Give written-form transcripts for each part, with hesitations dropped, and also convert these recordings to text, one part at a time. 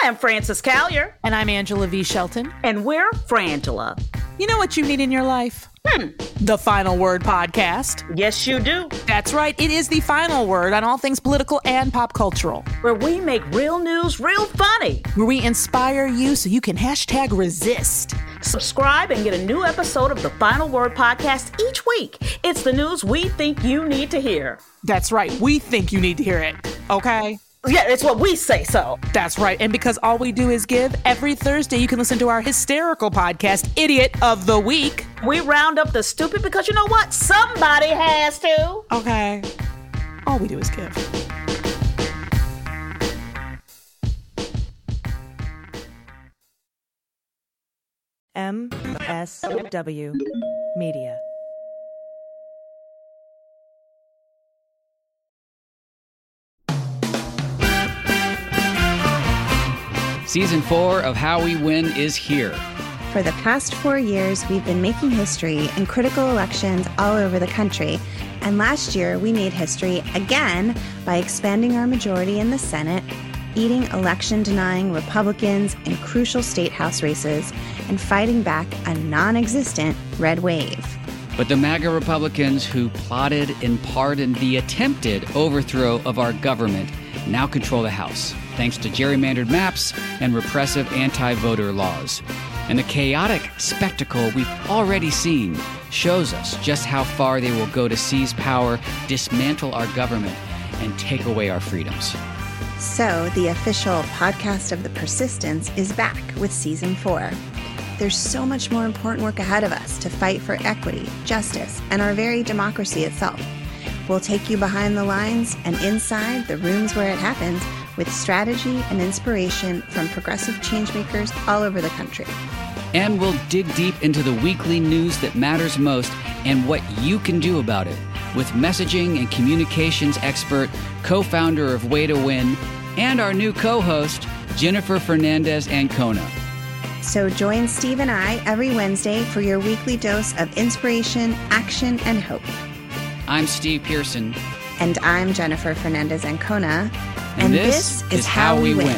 I'm Frances Callier. And I'm Angela V. Shelton. And we're Frangela. You know what you need in your life? The Final Word Podcast. Yes, you do. That's right. It is the final word on all things political and pop cultural. Where we make real news real funny. Where we inspire you so you can #resist. Subscribe and get a new episode of the Final Word Podcast each week. It's the news we think you need to hear. That's right. We think you need to hear it. Okay? Yeah, it's what we say so. That's right. And because all we do is give, every Thursday you can listen to our hysterical podcast, Idiot of the Week. We round up the stupid because you know what? Somebody has to. Okay. All we do is give. MSW Media. Season 4 of How We Win is here. For the past 4 years, we've been making history in critical elections all over the country. And last year, we made history again by expanding our majority in the Senate, beating election-denying Republicans in crucial state house races, and fighting back a non-existent red wave. But the MAGA Republicans who plotted and pardoned the attempted overthrow of our government now control the House, thanks to gerrymandered maps and repressive anti-voter laws. And the chaotic spectacle we've already seen shows us just how far they will go to seize power, dismantle our government, and take away our freedoms. So, the official podcast of The Persistence is back with Season 4. There's so much more important work ahead of us to fight for equity, justice, and our very democracy itself. We'll take you behind the lines and inside the rooms where it happens with strategy and inspiration from progressive changemakers all over the country. And we'll dig deep into the weekly news that matters most and what you can do about it with messaging and communications expert, co-founder of Way to Win, and our new co-host, Jennifer Fernandez-Ancona. So join Steve and I every Wednesday for your weekly dose of inspiration, action, and hope. I'm Steve Pearson. And I'm Jennifer Fernandez-Ancona. And this is How We Win.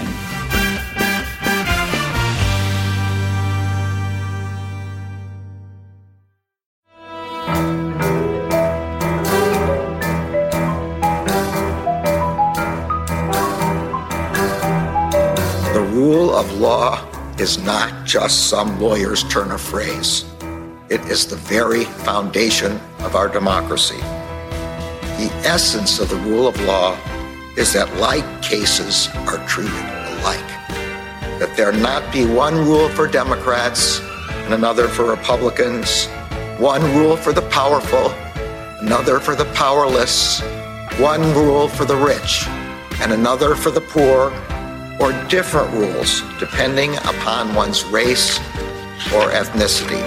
The rule of law is not just some lawyer's turn of phrase. It is the very foundation of our democracy. The essence of the rule of law is that like cases are treated alike. That there not be one rule for Democrats and another for Republicans, one rule for the powerful, another for the powerless, one rule for the rich and another for the poor, or different rules depending upon one's race or ethnicity.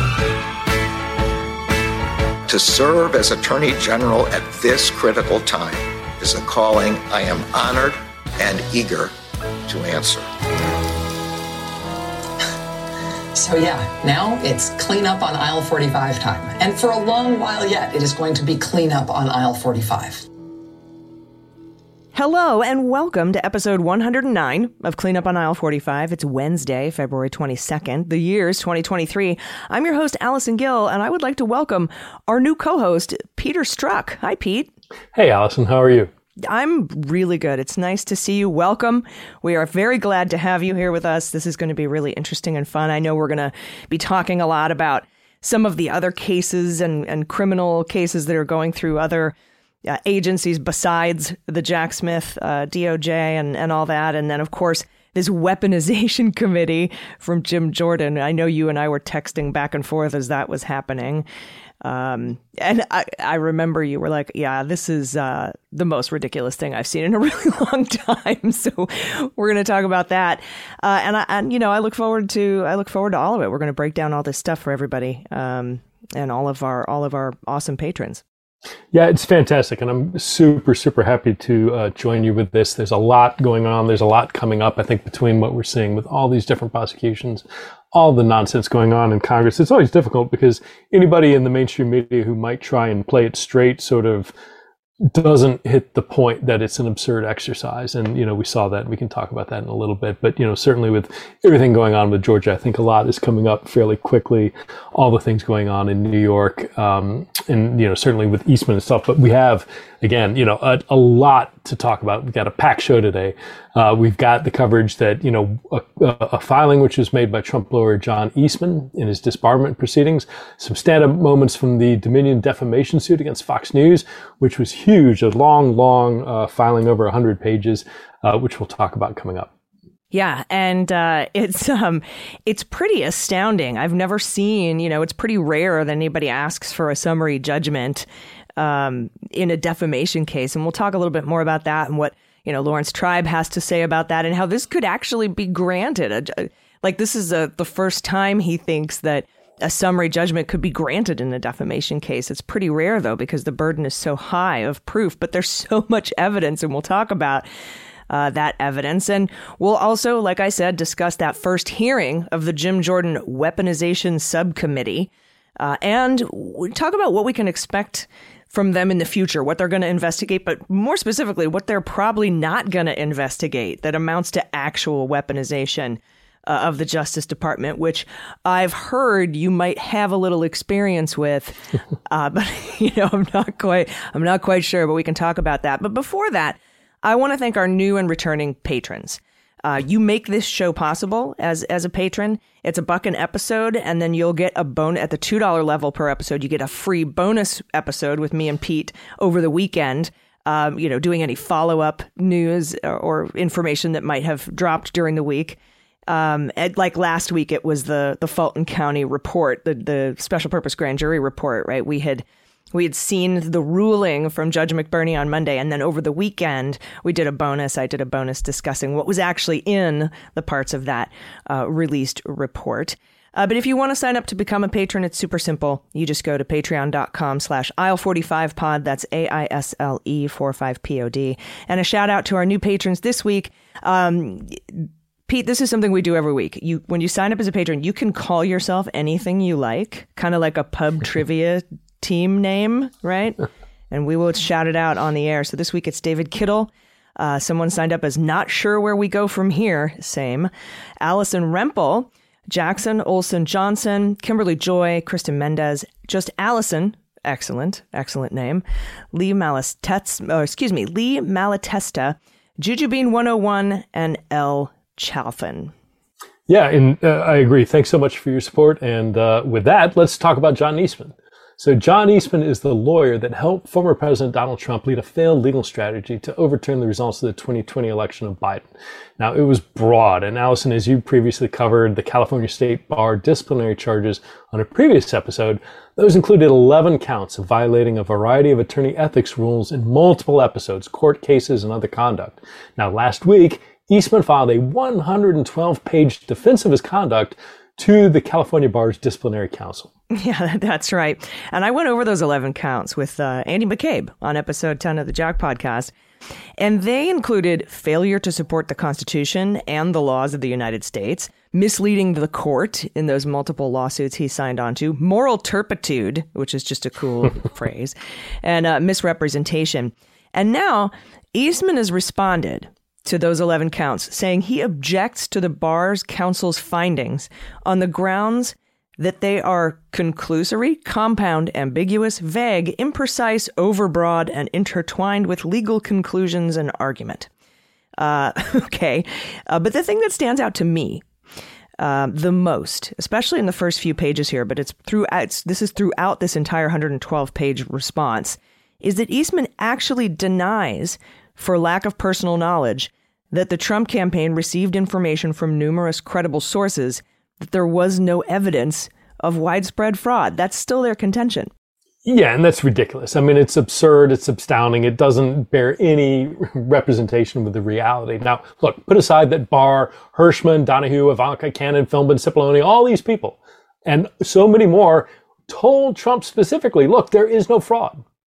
To serve as Attorney General at this critical time is a calling I am honored and eager to answer. So now it's clean up on aisle 45 time. And for a long while yet, it is going to be clean up on aisle 45. Hello and welcome to episode 109 of Clean Up on Aisle 45. It's Wednesday, February 22nd. The year is 2023. I'm your host, Allison Gill, and I would like to welcome our new co-host, Peter Strzok. Hi, Pete. Hey, Allison. How are you? I'm really good. It's nice to see you. Welcome. We are very glad to have you here with us. This is going to be really interesting and fun. I know we're going to be talking a lot about some of the other cases and criminal cases that are going through other agencies besides the Jack Smith DOJ and all that. And then, of course, this weaponization committee from Jim Jordan. I know you and I were texting back and forth as that was happening. And I remember you were like, yeah, this is the most ridiculous thing I've seen in a really long time. So we're going to talk about that. And I look forward to all of it. We're going to break down all this stuff for everybody and all of our awesome patrons. Yeah, it's fantastic. And I'm super, super happy to join you with this. There's a lot going on. There's a lot coming up, I think, between what we're seeing with all these different prosecutions, all the nonsense going on in Congress. It's always difficult because anybody in the mainstream media who might try and play it straight sort of doesn't hit the point that it's an absurd exercise. And, we saw that, and we can talk about that in a little bit. But, certainly with everything going on with Georgia, I think a lot is coming up fairly quickly. All the things going on in New York, and, certainly with Eastman and stuff. But we have, again, a lot to talk about. We've got a packed show today. We've got the coverage that, a filing which was made by Trump lawyer John Eastman in his disbarment proceedings, some stand-up moments from the Dominion defamation suit against Fox News, which was huge, a long filing over 100 pages, which we'll talk about coming up. Yeah, and it's pretty astounding. I've never seen, it's pretty rare that anybody asks for a summary judgment in a defamation case. And we'll talk a little bit more about that and what, Lawrence Tribe has to say about that and how this could actually be granted. This is the first time he thinks that a summary judgment could be granted in a defamation case. It's pretty rare, though, because the burden is so high of proof. But there's so much evidence, and we'll talk about that evidence. And we'll also, like I said, discuss that first hearing of the Jim Jordan Weaponization Subcommittee. And we talk about what we can expect from them in the future, what they're going to investigate, but more specifically, what they're probably not going to investigate that amounts to actual weaponization of the Justice Department, which I've heard you might have a little experience with, but I'm not quite sure. But we can talk about that. But before that, I want to thank our new and returning patrons. You make this show possible as a patron. It's $1 an episode, and then you'll get a bonus at the $2 level per episode. You get a free bonus episode with me and Pete over the weekend. Doing any follow-up news or information that might have dropped during the week. Like last week, it was the Fulton County report, the special purpose grand jury report, right? We had seen the ruling from Judge McBurney on Monday, and then over the weekend, I did a bonus discussing what was actually in the parts of that released report. But if you want to sign up to become a patron, it's super simple. You just go to patreon.com/aisle45pod. That's AISLE45POD. And a shout out to our new patrons this week. Pete, this is something we do every week. When you sign up as a patron, you can call yourself anything you like, kind of like a pub trivia team name, right? And we will shout it out on the air. So this week it's David Kittle. Someone signed up as Not Sure Where We Go From Here. Same. Allison Rempel, Jackson Olson Johnson, Kimberly Joy, Kristen Mendez, just Allison. Excellent name. Lee Malatesta, Juju Bean 101, and L. Chalfin. Yeah, and I agree. Thanks so much for your support. And with that, let's talk about John Eastman. So John Eastman is the lawyer that helped former President Donald Trump lead a failed legal strategy to overturn the results of the 2020 election of Biden. Now, it was broad. And Allison, as you previously covered the California State Bar disciplinary charges on a previous episode, those included 11 counts of violating a variety of attorney ethics rules in multiple episodes, court cases, and other conduct. Now, last week, Eastman filed a 112-page defense of his conduct to the California Bar's Disciplinary Council. Yeah, that's right. And I went over those 11 counts with Andy McCabe on episode 10 of the JAG podcast. And they included failure to support the Constitution and the laws of the United States, misleading the court in those multiple lawsuits he signed onto, moral turpitude, which is just a cool phrase, and misrepresentation. And now Eastman has responded to those 11 counts, saying he objects to the Bar's counsel's findings on the grounds that they are conclusory, compound, ambiguous, vague, imprecise, overbroad, and intertwined with legal conclusions and argument. Okay. But the thing that stands out to me the most, especially in the first few pages here, but this is throughout this entire 112-page response, is that Eastman actually denies, for lack of personal knowledge, that the Trump campaign received information from numerous credible sources that there was no evidence of widespread fraud. That's still their contention. Yeah, and that's ridiculous. I mean, it's absurd. It's astounding. It doesn't bear any representation with the reality. Now, look, put aside that Barr, Hirschman, Donahue, Ivanka, Cannon, Philbin, Cipollone, all these people, and so many more told Trump specifically, look, there is no fraud.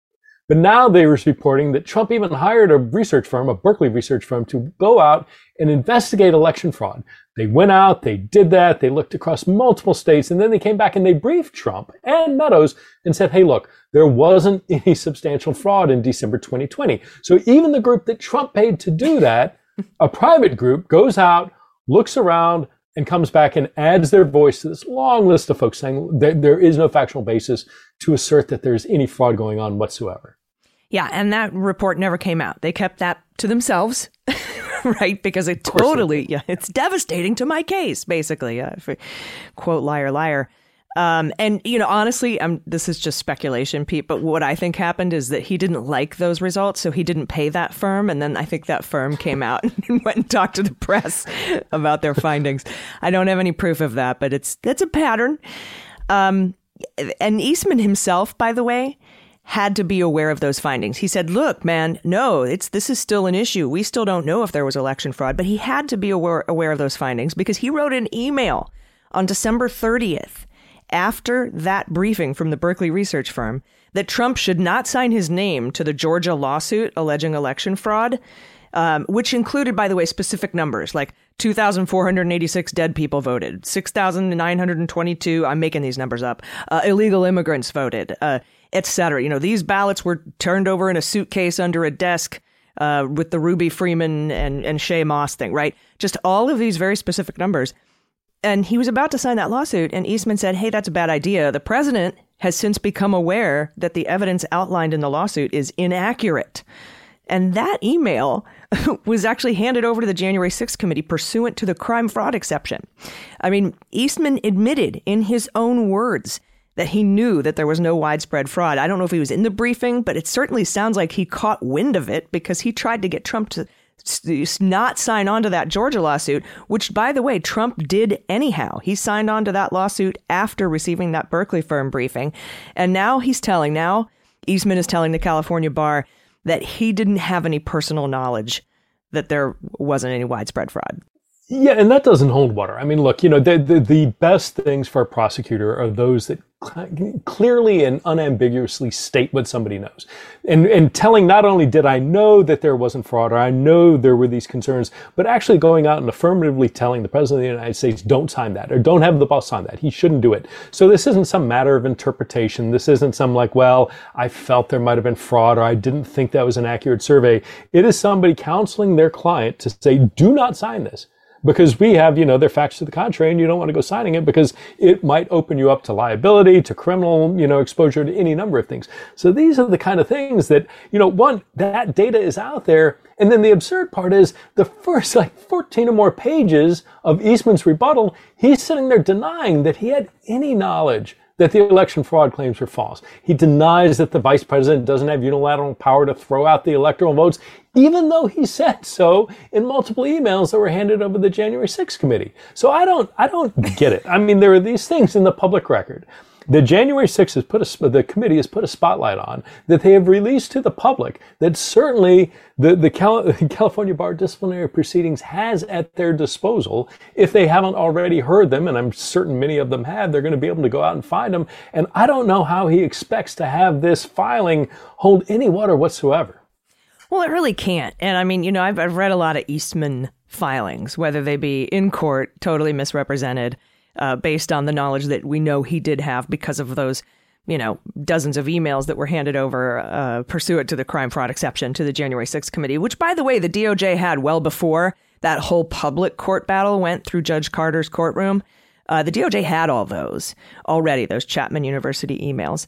But now they were reporting that Trump even hired a research firm, a Berkeley research firm, to go out and investigate election fraud. They went out, they did that, they looked across multiple states, and then they came back and they briefed Trump and Meadows and said, hey, look, there wasn't any substantial fraud in December 2020. So even the group that Trump paid to do that, a private group, goes out, looks around, and comes back and adds their voice to this long list of folks saying that there is no factual basis to assert that there's any fraud going on whatsoever. Yeah, and that report never came out. They kept that to themselves, right? Because it totally, it's devastating to my case, basically. Quote, liar, liar. And, honestly, this is just speculation, Pete, but what I think happened is that he didn't like those results, so he didn't pay that firm. And then I think that firm came out and went and talked to the press about their findings. I don't have any proof of that, but that's a pattern. And Eastman himself, by the way, had to be aware of those findings. He said, look, man, no, this is still an issue. We still don't know if there was election fraud, but he had to be aware of those findings because he wrote an email on December 30th after that briefing from the Berkeley research firm that Trump should not sign his name to the Georgia lawsuit alleging election fraud, which included, by the way, specific numbers like 2,486 dead people voted, 6,922, I'm making these numbers up, illegal immigrants voted, et cetera. These ballots were turned over in a suitcase under a desk with the Ruby Freeman and Shea Moss thing, right? Just all of these very specific numbers. And he was about to sign that lawsuit, and Eastman said, hey, that's a bad idea. The president has since become aware that the evidence outlined in the lawsuit is inaccurate. And that email was actually handed over to the January 6th committee pursuant to the crime fraud exception. I mean, Eastman admitted in his own words that he knew that there was no widespread fraud. I don't know if he was in the briefing, but it certainly sounds like he caught wind of it because he tried to get Trump to not sign on to that Georgia lawsuit, which, by the way, Trump did anyhow. He signed on to that lawsuit after receiving that Berkeley firm briefing. And now Eastman is telling the California bar that he didn't have any personal knowledge that there wasn't any widespread fraud. Yeah, and that doesn't hold water. I mean, look, the best things for a prosecutor are those that clearly and unambiguously state what somebody knows. And telling not only did I know that there wasn't fraud or I know there were these concerns, but actually going out and affirmatively telling the president of the United States, don't sign that or don't have the boss sign that. He shouldn't do it. So this isn't some matter of interpretation. This isn't some like, well, I felt there might have been fraud or I didn't think that was an accurate survey. It is somebody counseling their client to say, do not sign this. Because we have, their facts to the contrary, and you don't want to go signing it because it might open you up to liability, to criminal, exposure to any number of things. So these are the kind of things that, one, that data is out there. And then the absurd part is the first 14 or more pages of Eastman's rebuttal, he's sitting there denying that he had any knowledge that the election fraud claims were false. He denies that the vice president doesn't have unilateral power to throw out the electoral votes, even though he said so in multiple emails that were handed over the January 6th committee. So I don't get it. I mean, there are these things in the public record. The January 6th the committee has put a spotlight on that they have released to the public that certainly the California Bar disciplinary proceedings has at their disposal. If they haven't already heard them, and I'm certain many of them have, they're going to be able to go out and find them. And I don't know how he expects to have this filing hold any water whatsoever. Well, it really can't. And I mean, I've read a lot of Eastman filings, whether they be in court, totally misrepresented, based on the knowledge that we know he did have because of those, dozens of emails that were handed over pursuant to the crime fraud exception to the January 6th committee, which, by the way, the DOJ had well before that whole public court battle went through Judge Carter's courtroom. The DOJ had all those already, those Chapman University emails.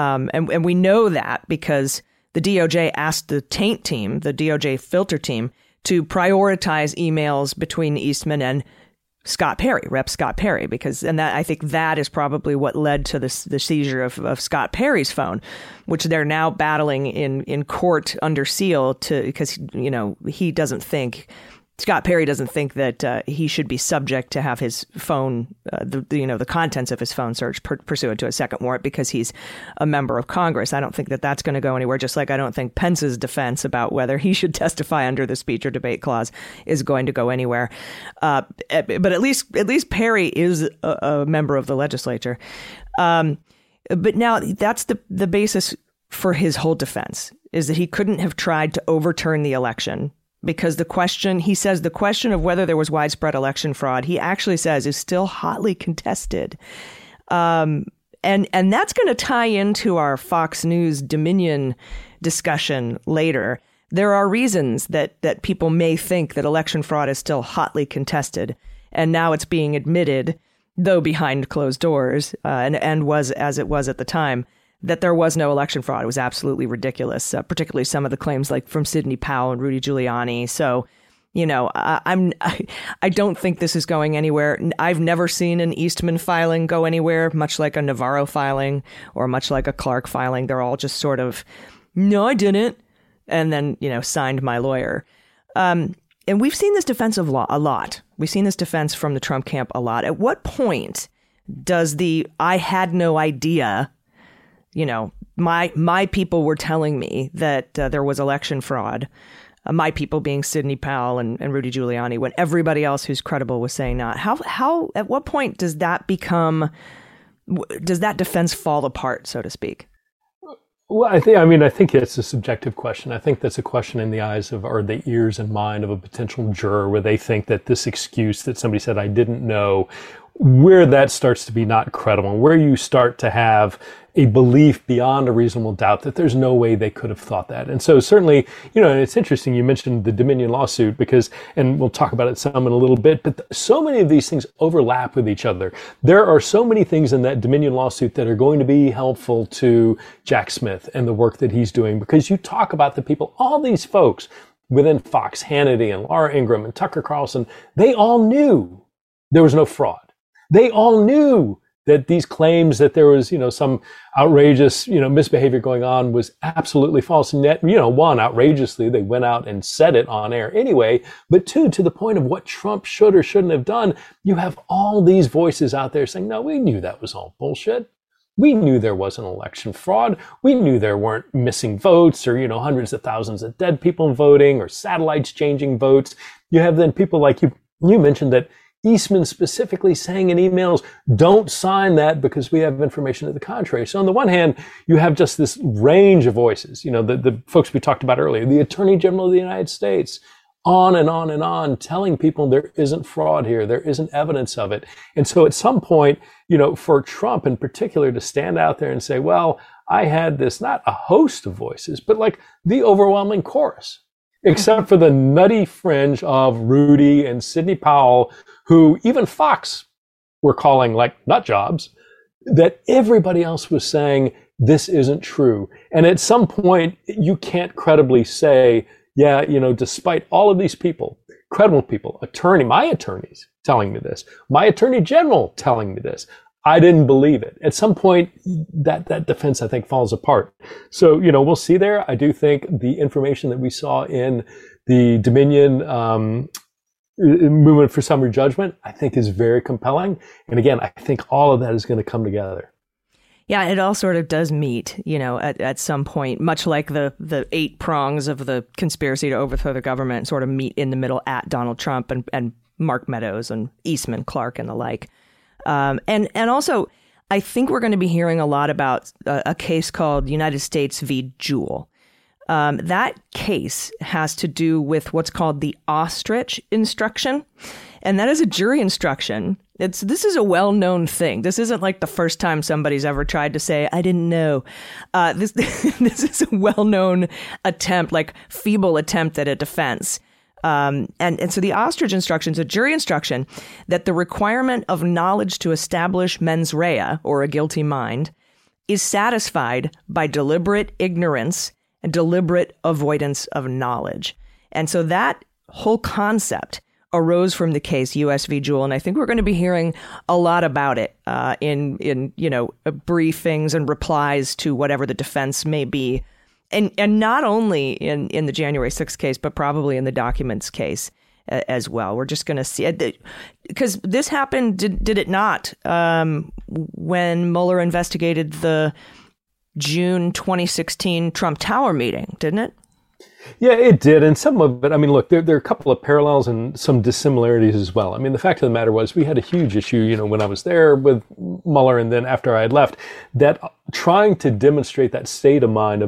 And we know that because the DOJ asked the taint team, the DOJ filter team, to prioritize emails between Eastman and Scott Perry, Rep. Scott Perry, I think that is probably what led to the seizure of Scott Perry's phone, which they're now battling in court under seal because he doesn't think Scott Perry doesn't think that he should be subject to have his phone, the contents of his phone searched pursuant to a second warrant because he's a member of Congress. I don't think that that's going to go anywhere, just like I don't think Pence's defense about whether he should testify under the speech or debate clause is going to go anywhere. But at least Perry is a member of the legislature. But now that's the basis for his whole defense is that he couldn't have tried to overturn the election because the question of whether there was widespread election fraud, he actually says, is still hotly contested. And that's going to tie into our Fox News Dominion discussion later. There are reasons that people may think that election fraud is still hotly contested, and now it's being admitted, though behind closed doors, and was as it was at the time, that there was no election fraud. It was absolutely ridiculous, particularly some of the claims like from Sidney Powell and Rudy Giuliani. So, I don't think this is going anywhere. I've never seen an Eastman filing go anywhere, much like a Navarro filing or much like a Clark filing. They're all just sort of, no, I didn't. And then, signed my lawyer. And we've seen this defense a lot. We've seen this defense from the Trump camp a lot. At what point does I had no idea, my people were telling me that there was election fraud, my people being Sidney Powell and Rudy Giuliani, when everybody else who's credible was saying not? How at what point does that defense fall apart, so to speak? Well, I think it's a subjective question. I think that's a question in the eyes of, or the ears and mind of a potential juror, where they think that this excuse that somebody said, I didn't know, where that starts to be not credible, where you start to have a belief beyond a reasonable doubt that there's no way they could have thought that. And so certainly, and it's interesting you mentioned the Dominion lawsuit because, and we'll talk about it some in a little bit, but so many of these things overlap with each other. There are so many things in that Dominion lawsuit that are going to be helpful to Jack Smith and the work that he's doing, because you talk about the people, all these folks within Fox, Hannity and Laura Ingraham and Tucker Carlson, they all knew there was no fraud. They all knew that these claims that there was, some outrageous, misbehavior going on was absolutely false. And yet, one, outrageously, they went out and said it on air anyway. But two, to the point of what Trump should or shouldn't have done, you have all these voices out there saying, no, we knew that was all bullshit. We knew there wasn't election fraud. We knew there weren't missing votes or, hundreds of thousands of dead people voting or satellites changing votes. You have then people like you mentioned that Eastman specifically saying in emails, don't sign that because we have information to the contrary. So on the one hand, you have just this range of voices, the folks we talked about earlier, the Attorney General of the United States, on and on and on, telling people there isn't fraud here, there isn't evidence of it. And so at some point, for Trump in particular to stand out there and say, well, I had this, not a host of voices, but like the overwhelming chorus, except for the nutty fringe of Rudy and Sidney Powell, who even Fox were calling like nut jobs, that everybody else was saying, this isn't true. And at some point, you can't credibly say, yeah, despite all of these people, credible people, my attorneys telling me this, my attorney general telling me this, I didn't believe it. At some point, that defense, I think, falls apart. So, we'll see there. I do think the information that we saw in the Dominion movement for summary judgment, I think is very compelling. And again, I think all of that is going to come together. Yeah, it all sort of does meet, at some point, much like the 8 prongs of the conspiracy to overthrow the government sort of meet in the middle at Donald Trump and Mark Meadows and Eastman, Clark and the like. And also, I think we're going to be hearing a lot about a case called United States v. Jewell. That case has to do with what's called the ostrich instruction. And that is a jury instruction. This is a well-known thing. This isn't like the first time somebody's ever tried to say, I didn't know. This is a well-known attempt, like feeble attempt at a defense. And so the ostrich instruction is a jury instruction that the requirement of knowledge to establish mens rea, or a guilty mind, is satisfied by deliberate ignorance and deliberate avoidance of knowledge. And so that whole concept arose from the case U.S. v. Jewell, and I think we're going to be hearing a lot about it in briefings and replies to whatever the defense may be, and not only in the January 6th case, but probably in the documents case as well. We're just going to see it, because this happened, did it not, when Mueller investigated the June 2016 Trump Tower meeting, didn't it? Yeah, it did. And some of it, I mean, look, there are a couple of parallels and some dissimilarities as well. I mean, the fact of the matter was we had a huge issue, when I was there with Mueller and then after I had left, that trying to demonstrate that state of mind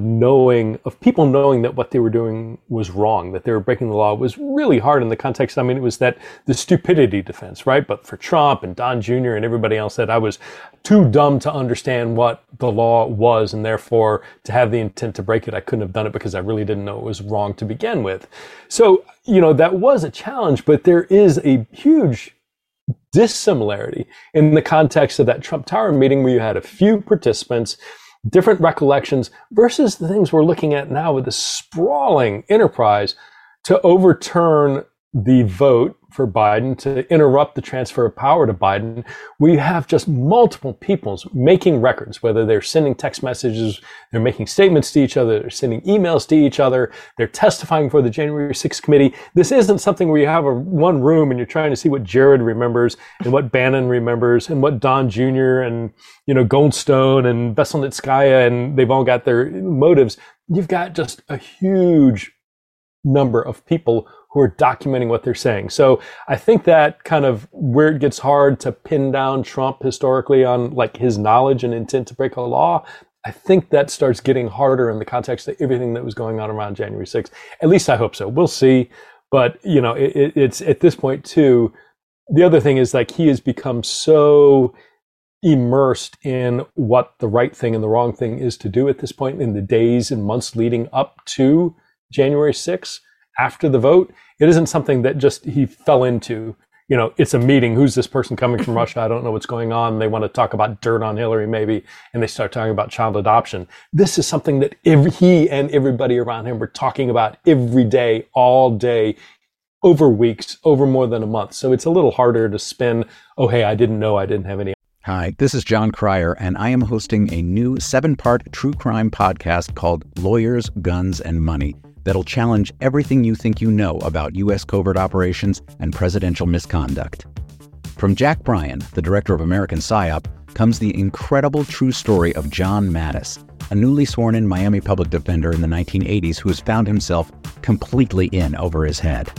of people knowing that what they were doing was wrong, that they were breaking the law, was really hard in the context. I mean, it was the stupidity defense, right? But for Trump and Don Jr. and everybody else, that I was too dumb to understand what the law was, and therefore to have the intent to break it, I couldn't have done it because I really didn't know it was wrong to begin with. So, that was a challenge, but there is a huge dissimilarity in the context of that Trump Tower meeting where you had a few participants, different recollections, versus the things we're looking at now with the sprawling enterprise to overturn the vote for Biden, to interrupt the transfer of power to Biden. We have just multiple peoples making records, whether they're sending text messages, they're making statements to each other, they're sending emails to each other, they're testifying for the January 6th committee. This isn't something where you have one room and you're trying to see what Jared remembers and what Bannon remembers and what Don Jr. and, Goldstone and Veselnitskaya, and they've all got their motives. You've got just a huge number of people who are documenting what they're saying. So I think that kind of where it gets hard to pin down Trump historically on like his knowledge and intent to break a law, I think that starts getting harder in the context of everything that was going on around January 6th. At least I hope so. We'll see. But, it's at this point too, the other thing is like he has become so immersed in what the right thing and the wrong thing is to do at this point in the days and months leading up to January 6th. After the vote, it isn't something that just he fell into. It's a meeting. Who's this person coming from Russia? I don't know what's going on. They want to talk about dirt on Hillary, maybe, and they start talking about child adoption. This is something that he and everybody around him were talking about every day, all day, over weeks, over more than a month. So it's a little harder to spin, oh, hey, I didn't know, I didn't have any. Hi, this is John Cryer, and I am hosting a new 7-part true crime podcast called Lawyers, Guns, and Money that'll challenge everything you think you know about U.S. covert operations and presidential misconduct. From Jack Bryan, the director of American PSYOP, comes the incredible true story of John Mattis, a newly sworn-in Miami public defender in the 1980s who has found himself completely in over his head.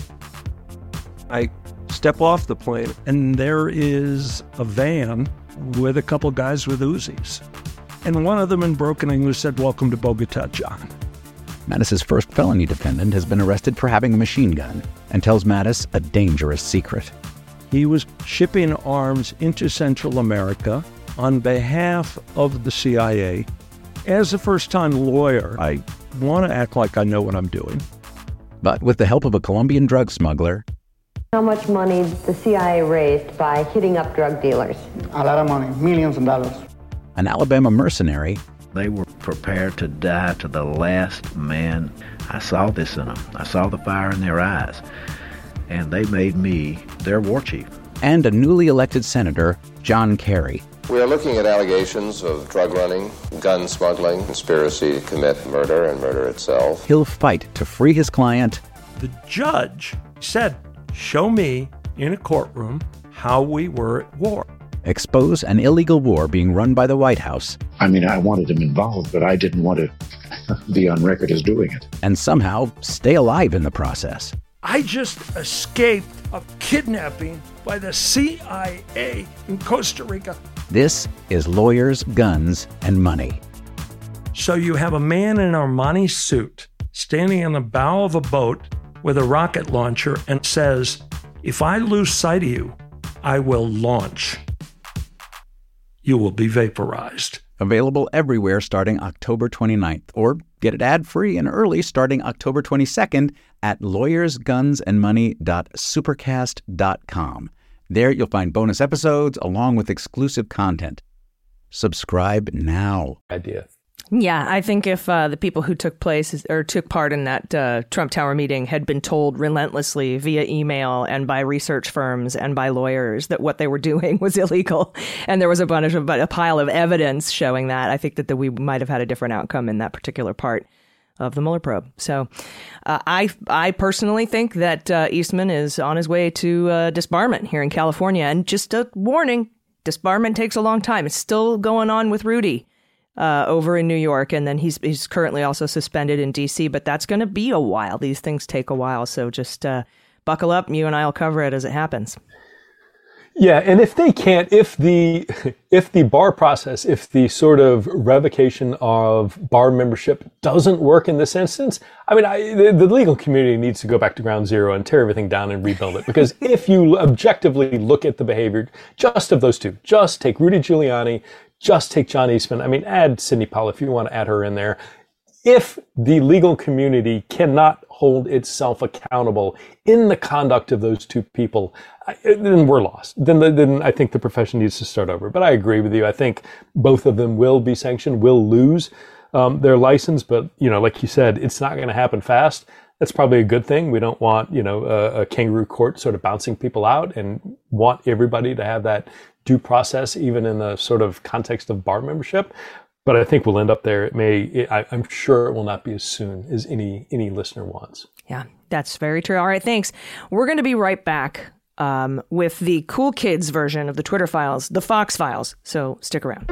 I step off the plane, and there is a van with a couple guys with Uzis. And one of them in broken English said, "Welcome to Bogota, John." Mattis' first felony defendant has been arrested for having a machine gun and tells Mattis a dangerous secret. He was shipping arms into Central America on behalf of the CIA. As a first-time lawyer, I want to act like I know what I'm doing. But with the help of a Colombian drug smuggler... How much money the CIA raised by hitting up drug dealers? A lot of money, millions of dollars. An Alabama mercenary... They were prepared to die to the last man. I saw this in them. I saw the fire in their eyes. And they made me their war chief. And a newly elected senator, John Kerry. We are looking at allegations of drug running, gun smuggling, conspiracy to commit murder and murder itself. He'll fight to free his client. The judge said, "Show me in a courtroom how we were at war." Expose an illegal war being run by the White House. I mean, I wanted him involved, but I didn't want to be on record as doing it. And somehow stay alive in the process. I just escaped a kidnapping by the CIA in Costa Rica. This is Lawyers, Guns, and Money. So you have a man in an Armani suit standing in the bow of a boat with a rocket launcher and says, "If I lose sight of you, I will launch. You will be vaporized." Available everywhere starting October 29th, or get it ad-free and early starting October 22nd at lawyersgunsandmoney.supercast.com. There you'll find bonus episodes along with exclusive content. Subscribe now. Idea. Yeah, I think if the people who took part in that Trump Tower meeting had been told relentlessly via email and by research firms and by lawyers that what they were doing was illegal, and there was a pile of evidence showing that, I think that we might have had a different outcome in that particular part of the Mueller probe. So I personally think that Eastman is on his way to disbarment here in California. And just a warning, disbarment takes a long time. It's still going on with Rudy. over in New York, and then he's currently also suspended in D.C., but that's going to be a while. These things take a while, so just buckle up. You and I will cover it as it happens. Yeah, and if they can't, if the bar process, if the sort of revocation of bar membership doesn't work in this instance, I mean, the legal community needs to go back to ground zero and tear everything down and rebuild it. Because if you objectively look at the behavior just of those two, just take Rudy Giuliani, just take John Eastman, I mean, add Sidney Powell if you want to add her in there. If the legal community cannot hold itself accountable in the conduct of those two people, then we're lost. Then I think the profession needs to start over. But I agree with you. I think both of them will be sanctioned, will lose their license. But, like you said, it's not going to happen fast. That's probably a good thing. We don't want, a kangaroo court sort of bouncing people out, and want everybody to have that due process, even in the sort of context of bar membership. But I think we'll end up there. I'm sure it will not be as soon as any listener wants. Yeah, that's very true. All right, thanks. We're going to be right back with the cool kids version of the Twitter files, the Fox files. So stick around.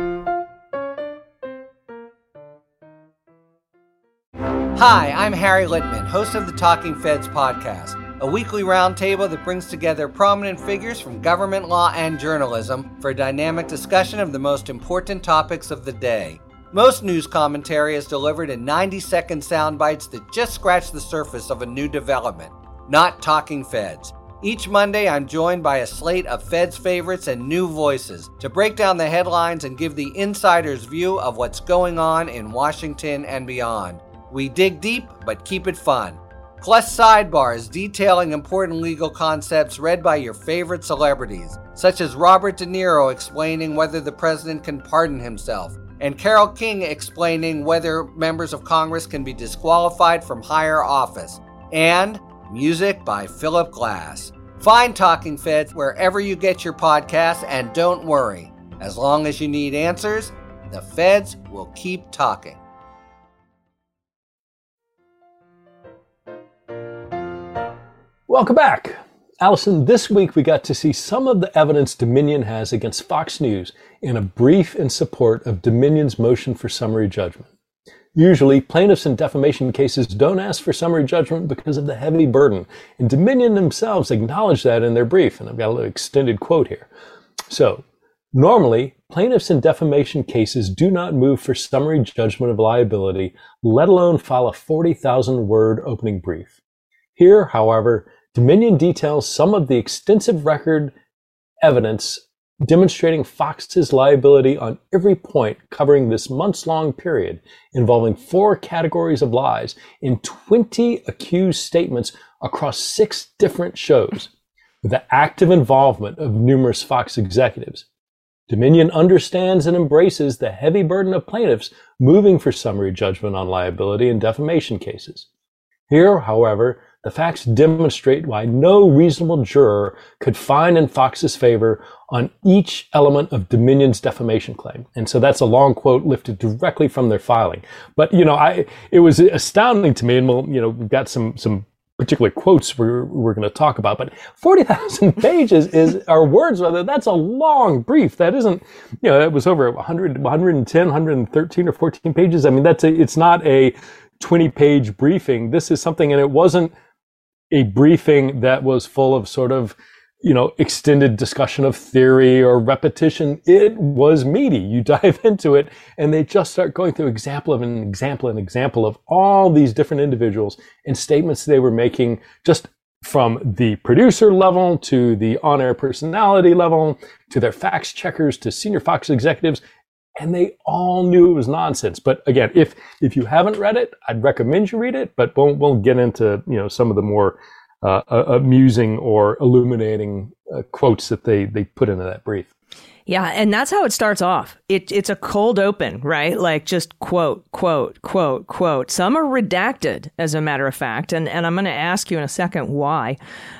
Hi, I'm Harry Litman, host of the Talking Feds podcast, a weekly roundtable that brings together prominent figures from government, law, and journalism for a dynamic discussion of the most important topics of the day. Most news commentary is delivered in 90-second sound bites that just scratch the surface of a new development, not Talking Feds. Each Monday, I'm joined by a slate of Feds favorites and new voices to break down the headlines and give the insider's view of what's going on in Washington and beyond. We dig deep, but keep it fun. Plus sidebars detailing important legal concepts read by your favorite celebrities, such as Robert De Niro explaining whether the president can pardon himself, and Carole King explaining whether members of Congress can be disqualified from higher office, and music by Philip Glass. Find Talking Feds wherever you get your podcasts, and don't worry, as long as you need answers, the Feds will keep talking. Welcome back. Allison, this week we got to see some of the evidence Dominion has against Fox News in a brief in support of Dominion's motion for summary judgment. Usually, plaintiffs in defamation cases don't ask for summary judgment because of the heavy burden, and Dominion themselves acknowledge that in their brief, and I've got a little extended quote here. So, normally, plaintiffs in defamation cases do not move for summary judgment of liability, let alone file a 40,000-word opening brief. Here, however, Dominion details some of the extensive record evidence demonstrating Fox's liability on every point, covering this months-long period involving 4 categories of lies in 20 accused statements across 6 different shows, with the active involvement of numerous Fox executives. Dominion understands and embraces the heavy burden of plaintiffs moving for summary judgment on liability in defamation cases. Here, however, the facts demonstrate why no reasonable juror could find in Fox's favor on each element of Dominion's defamation claim. And so that's a long quote lifted directly from their filing. But, it was astounding to me, and we've got some particular quotes we're going to talk about, but 40,000 pages are words, rather. That's a long brief. That isn't, it was over 100, 110, 113 or 14 pages. I mean, it's not a 20-page briefing. This is something, and it wasn't a briefing that was full of sort of, extended discussion of theory or repetition. It was meaty. You dive into it, and they just start going through example of all these different individuals and statements they were making, just from the producer level to the on-air personality level to their fact checkers to senior Fox executives. And they all knew it was nonsense. But again, if you haven't read it, I'd recommend you read it. But we'll get into some of the more amusing or illuminating quotes that they put into that brief. Yeah, and that's how it starts off. It's a cold open, right? Like just quote, quote, quote, quote. Some are redacted, as a matter of fact, and I'm going to ask you in a second why.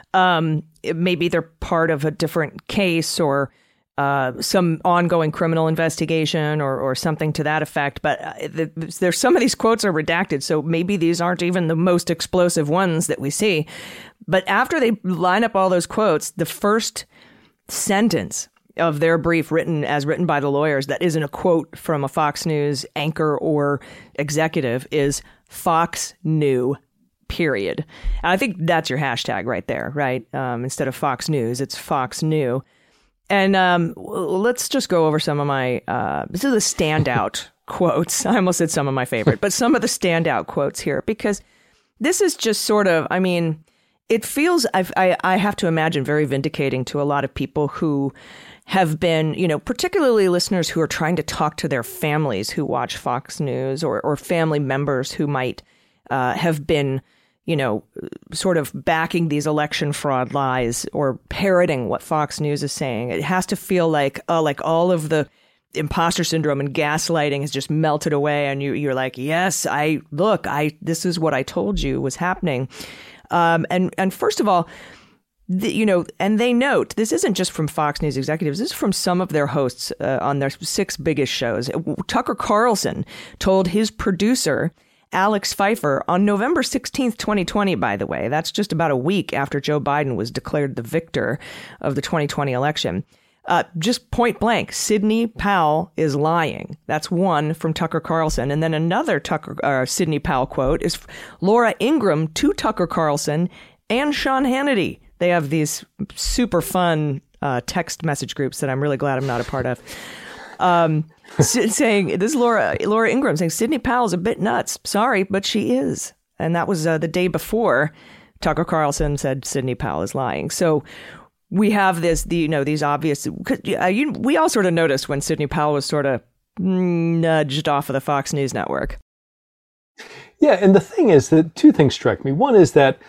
Maybe they're part of a different case or some ongoing criminal investigation or something to that effect. But there's some of these quotes are redacted, so maybe these aren't even the most explosive ones that we see. But after they line up all those quotes, the first sentence of their brief written by the lawyers that isn't a quote from a Fox News anchor or executive is Fox New, period. And I think that's your hashtag right there, right? Instead of Fox News, it's Fox New. And let's just go over some of my, this is the standout quotes. I almost said some of my favorite, but some of the standout quotes here, because this is just sort of, I mean, it feels, I have to imagine, very vindicating to a lot of people who have been, particularly listeners who are trying to talk to their families who watch Fox News, or family members who might have been, sort of backing these election fraud lies or parroting what Fox News is saying. It has to feel like all of the imposter syndrome and gaslighting has just melted away, and you're like, yes, this is what I told you was happening. And first of all, and they note this isn't just from Fox News executives. This is from some of their hosts on their 6 biggest shows. Tucker Carlson told his producer, Alex Pfeiffer, on November 16th, 2020, by the way, that's just about a week after Joe Biden was declared the victor of the 2020 election. Just point blank, Sidney Powell is lying. That's one from Tucker Carlson. And then another Sidney Powell quote is Laura Ingraham to Tucker Carlson and Sean Hannity. They have these super fun text message groups that I'm really glad I'm not a part of. Saying, this is Laura Ingraham saying, Sidney Powell's a bit nuts. Sorry, but she is. And that was the day before Tucker Carlson said Sidney Powell is lying. So we have these obvious, we all sort of noticed when Sidney Powell was sort of nudged off of the Fox News network. Yeah, and the thing is that 2 things strike me. One is that,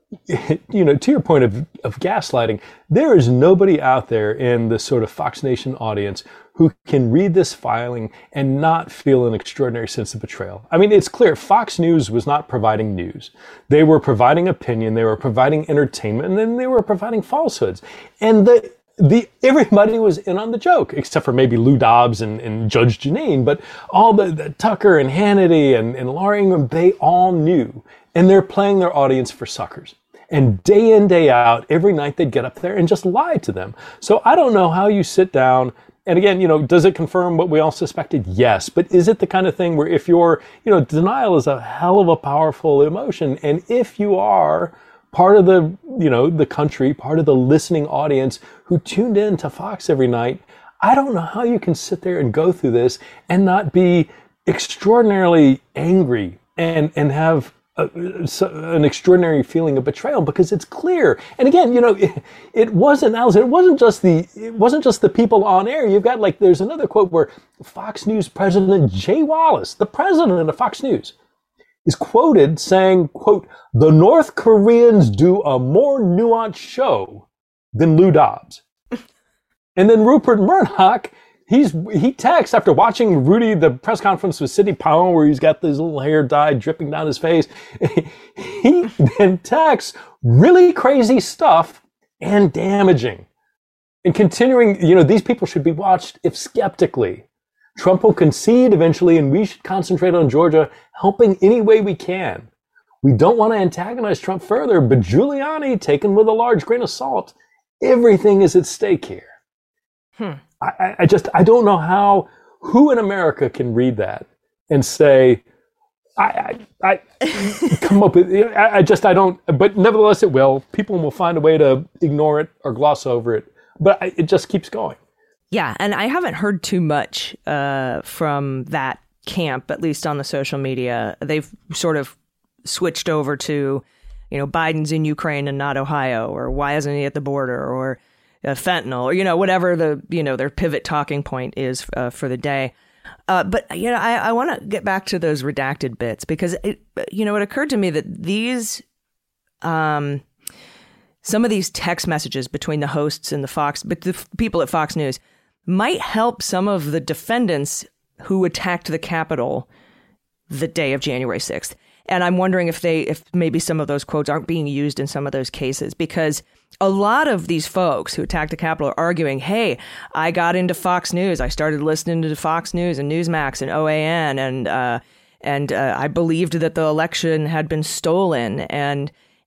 to your point of gaslighting, there is nobody out there in the sort of Fox Nation audience who can read this filing and not feel an extraordinary sense of betrayal. I mean, it's clear Fox News was not providing news. They were providing opinion, they were providing entertainment, and then they were providing falsehoods. And everybody was in on the joke, except for maybe Lou Dobbs and Judge Jeanine, but all the Tucker and Hannity and Laura Ingraham, they all knew. And they're playing their audience for suckers. And day in, day out, every night they'd get up there and just lie to them. So I don't know how you sit down. And again, does it confirm what we all suspected? Yes. But is it the kind of thing where if you're, denial is a hell of a powerful emotion. And if you are part of the country, part of the listening audience who tuned in to Fox every night, I don't know how you can sit there and go through this and not be extraordinarily angry and have an extraordinary feeling of betrayal, because it's clear. And again, it wasn't Allison. It wasn't just the people on air. You've got there's another quote where Fox News President Jay Wallace, the president of Fox News, is quoted saying, quote, "The North Koreans do a more nuanced show than Lou Dobbs." And then Rupert Murdoch, he texts after watching the press conference with Sidney Powell, where he's got this little hair dye dripping down his face. He then texts really crazy stuff and damaging. And continuing, these people should be watched if skeptically. Trump will concede eventually, and we should concentrate on Georgia, helping any way we can. We don't want to antagonize Trump further, but Giuliani, taken with a large grain of salt, everything is at stake here. I don't know who in America can read that and say, I come up with, I don't, but nevertheless it will. People will find a way to ignore it or gloss over it, but it just keeps going. Yeah, and I haven't heard too much from that camp, at least on the social media. They've sort of switched over to, Biden's in Ukraine and not Ohio, or why isn't he at the border, or fentanyl, or, whatever their pivot talking point is for the day. But, I want to get back to those redacted bits, because, it occurred to me that these, some of these text messages between the hosts and the people at Fox News might help some of the defendants who attacked the Capitol the day of January 6th. And I'm wondering if maybe some of those quotes aren't being used in some of those cases, because a lot of these folks who attacked the Capitol are arguing, hey, I got into Fox News. I started listening to Fox News and Newsmax and OAN, and I believed that the election had been stolen. And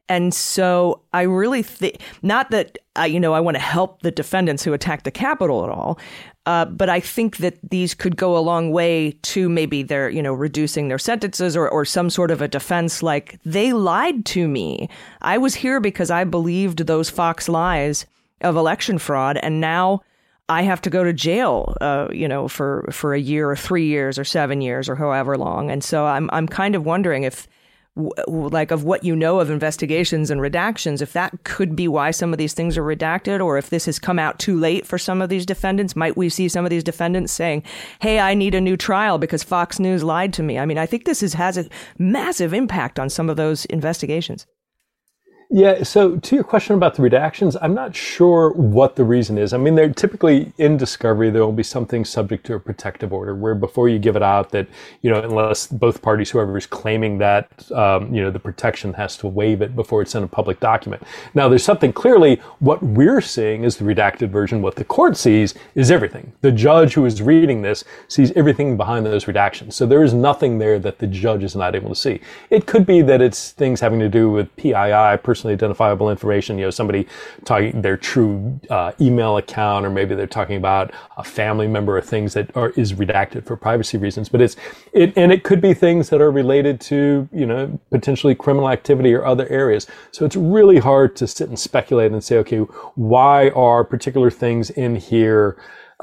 And so I really think, not that, I want to help the defendants who attacked the Capitol at all, but I think that these could go a long way to maybe their, reducing their sentences or some sort of a defense like, they lied to me. I was here because I believed those Fox lies of election fraud, and now I have to go to jail, for a year or 3 years or 7 years or however long. And so I'm kind of wondering if, of what of investigations and redactions, if that could be why some of these things are redacted, or if this has come out too late for some of these defendants. Might we see some of these defendants saying, hey, I need a new trial because Fox News lied to me? I mean, I think this has a massive impact on some of those investigations. Yeah, so to your question about the redactions, I'm not sure what the reason is. I mean, they're typically in discovery, there will be something subject to a protective order where before you give it out that, unless both parties, whoever is claiming that, the protection has to waive it before it's in a public document. Now, there's something clearly, what we're seeing is the redacted version. What the court sees is everything. The judge who is reading this sees everything behind those redactions. So there is nothing there that the judge is not able to see. It could be that it's things having to do with PII, personally identifiable information, somebody talking their true email account, or maybe they're talking about a family member or things that is redacted for privacy reasons. But it could be things that are related to, potentially criminal activity or other areas. So it's really hard to sit and speculate and say, okay, why are particular things in here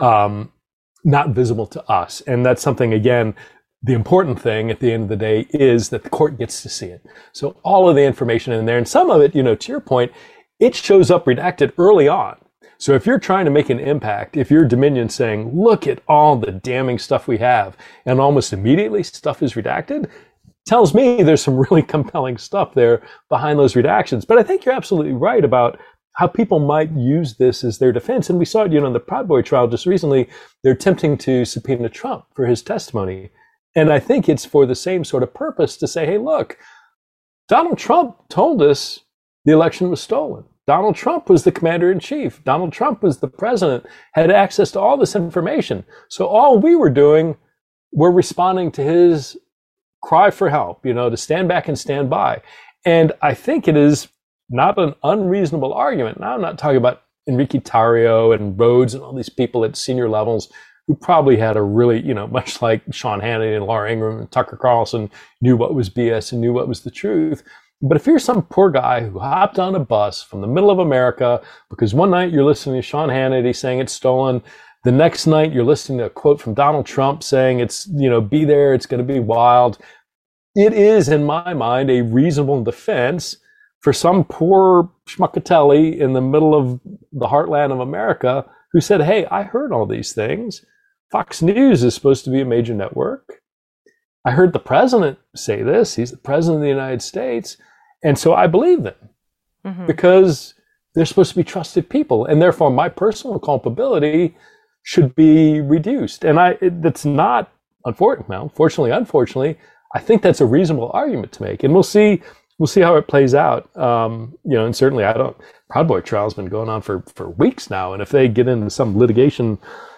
not visible to us? And that's something, again, the important thing at the end of the day is that the court gets to see it. So all of the information in there, and some of it, to your point, it shows up redacted early on. So if you're trying to make an impact, if you're Dominion saying, look at all the damning stuff we have, and almost immediately stuff is redacted, tells me there's some really compelling stuff there behind those redactions. But I think you're absolutely right about how people might use this as their defense. And we saw it, in the Proud Boy trial just recently, they're attempting to subpoena Trump for his testimony. And I think it's for the same sort of purpose to say, hey, look, Donald Trump told us the election was stolen. Donald Trump was the commander in chief. Donald Trump was the president, had access to all this information. So all we were doing were responding to his cry for help, to stand back and stand by. And I think it is not an unreasonable argument. Now, I'm not talking about Enrique Tarrio and Rhodes and all these people at senior levels who probably had a really, much like Sean Hannity and Laura Ingraham and Tucker Carlson, knew what was BS and knew what was the truth. But if you're some poor guy who hopped on a bus from the middle of America because one night you're listening to Sean Hannity saying it's stolen, the next night you're listening to a quote from Donald Trump saying it's, be there, it's going to be wild. It is, in my mind, a reasonable defense for some poor schmuckatelli in the middle of the heartland of America who said, hey, I heard all these things. Fox News is supposed to be a major network. I heard the president say this. He's the president of the United States. And so I believe them because they're supposed to be trusted people. And therefore, my personal culpability should be reduced. And that's not, unfortunately, I think that's a reasonable argument to make. And we'll see how it plays out. And certainly Proud Boy trial has been going on for weeks now. And if they get into some litigation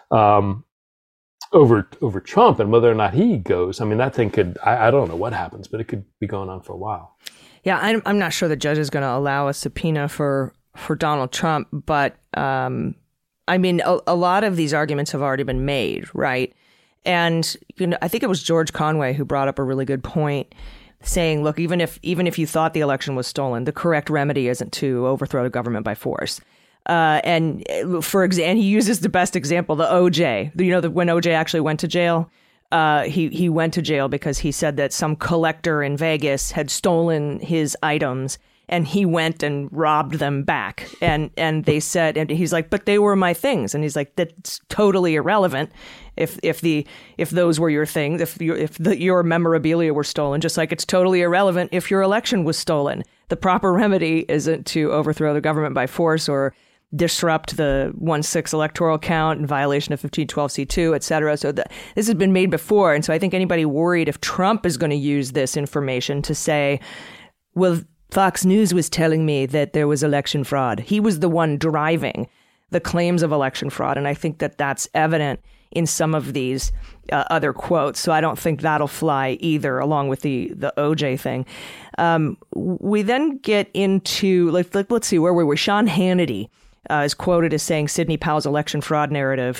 over Trump and whether or not he goes, I mean, that thing could, I don't know what happens, but it could be going on for a while. Yeah, I'm not sure the judge is going to allow a subpoena for Donald Trump, but I mean, a lot of these arguments have already been made, right? And I think it was George Conway who brought up a really good point, saying, look, even if you thought the election was stolen, the correct remedy isn't to overthrow the government by force. And he uses the best example, the OJ. When OJ actually went to jail, he went to jail because he said that some collector in Vegas had stolen his items, and he went and robbed them back. And they said, and he's like, but they were my things. And he's like, that's totally irrelevant. If those were your things, if your memorabilia were stolen, just like it's totally irrelevant if your election was stolen. The proper remedy isn't to overthrow the government by force or disrupt the 1/6 electoral count in violation of 1512c2, et cetera. So this has been made before. And so I think anybody worried if Trump is going to use this information to say, well, Fox News was telling me that there was election fraud. He was the one driving the claims of election fraud. And I think that that's evident in some of these other quotes. So I don't think that'll fly either, along with the OJ thing. We then get into, let's see, where we were. Sean Hannity is quoted as saying Sidney Powell's election fraud narrative.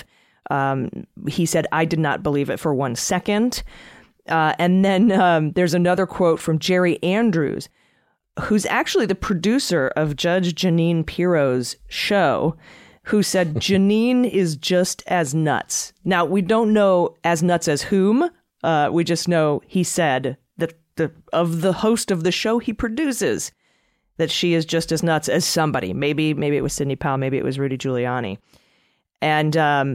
He said, "I did not believe it for 1 second." And then there's another quote from Jerry Andrews, who's actually the producer of Judge Jeanine Pirro's show, who said Jeanine is just as nuts. Now, we don't know as nuts as whom. We just know he said that of the host of the show he produces, that she is just as nuts as somebody. Maybe it was Sidney Powell. Maybe it was Rudy Giuliani. And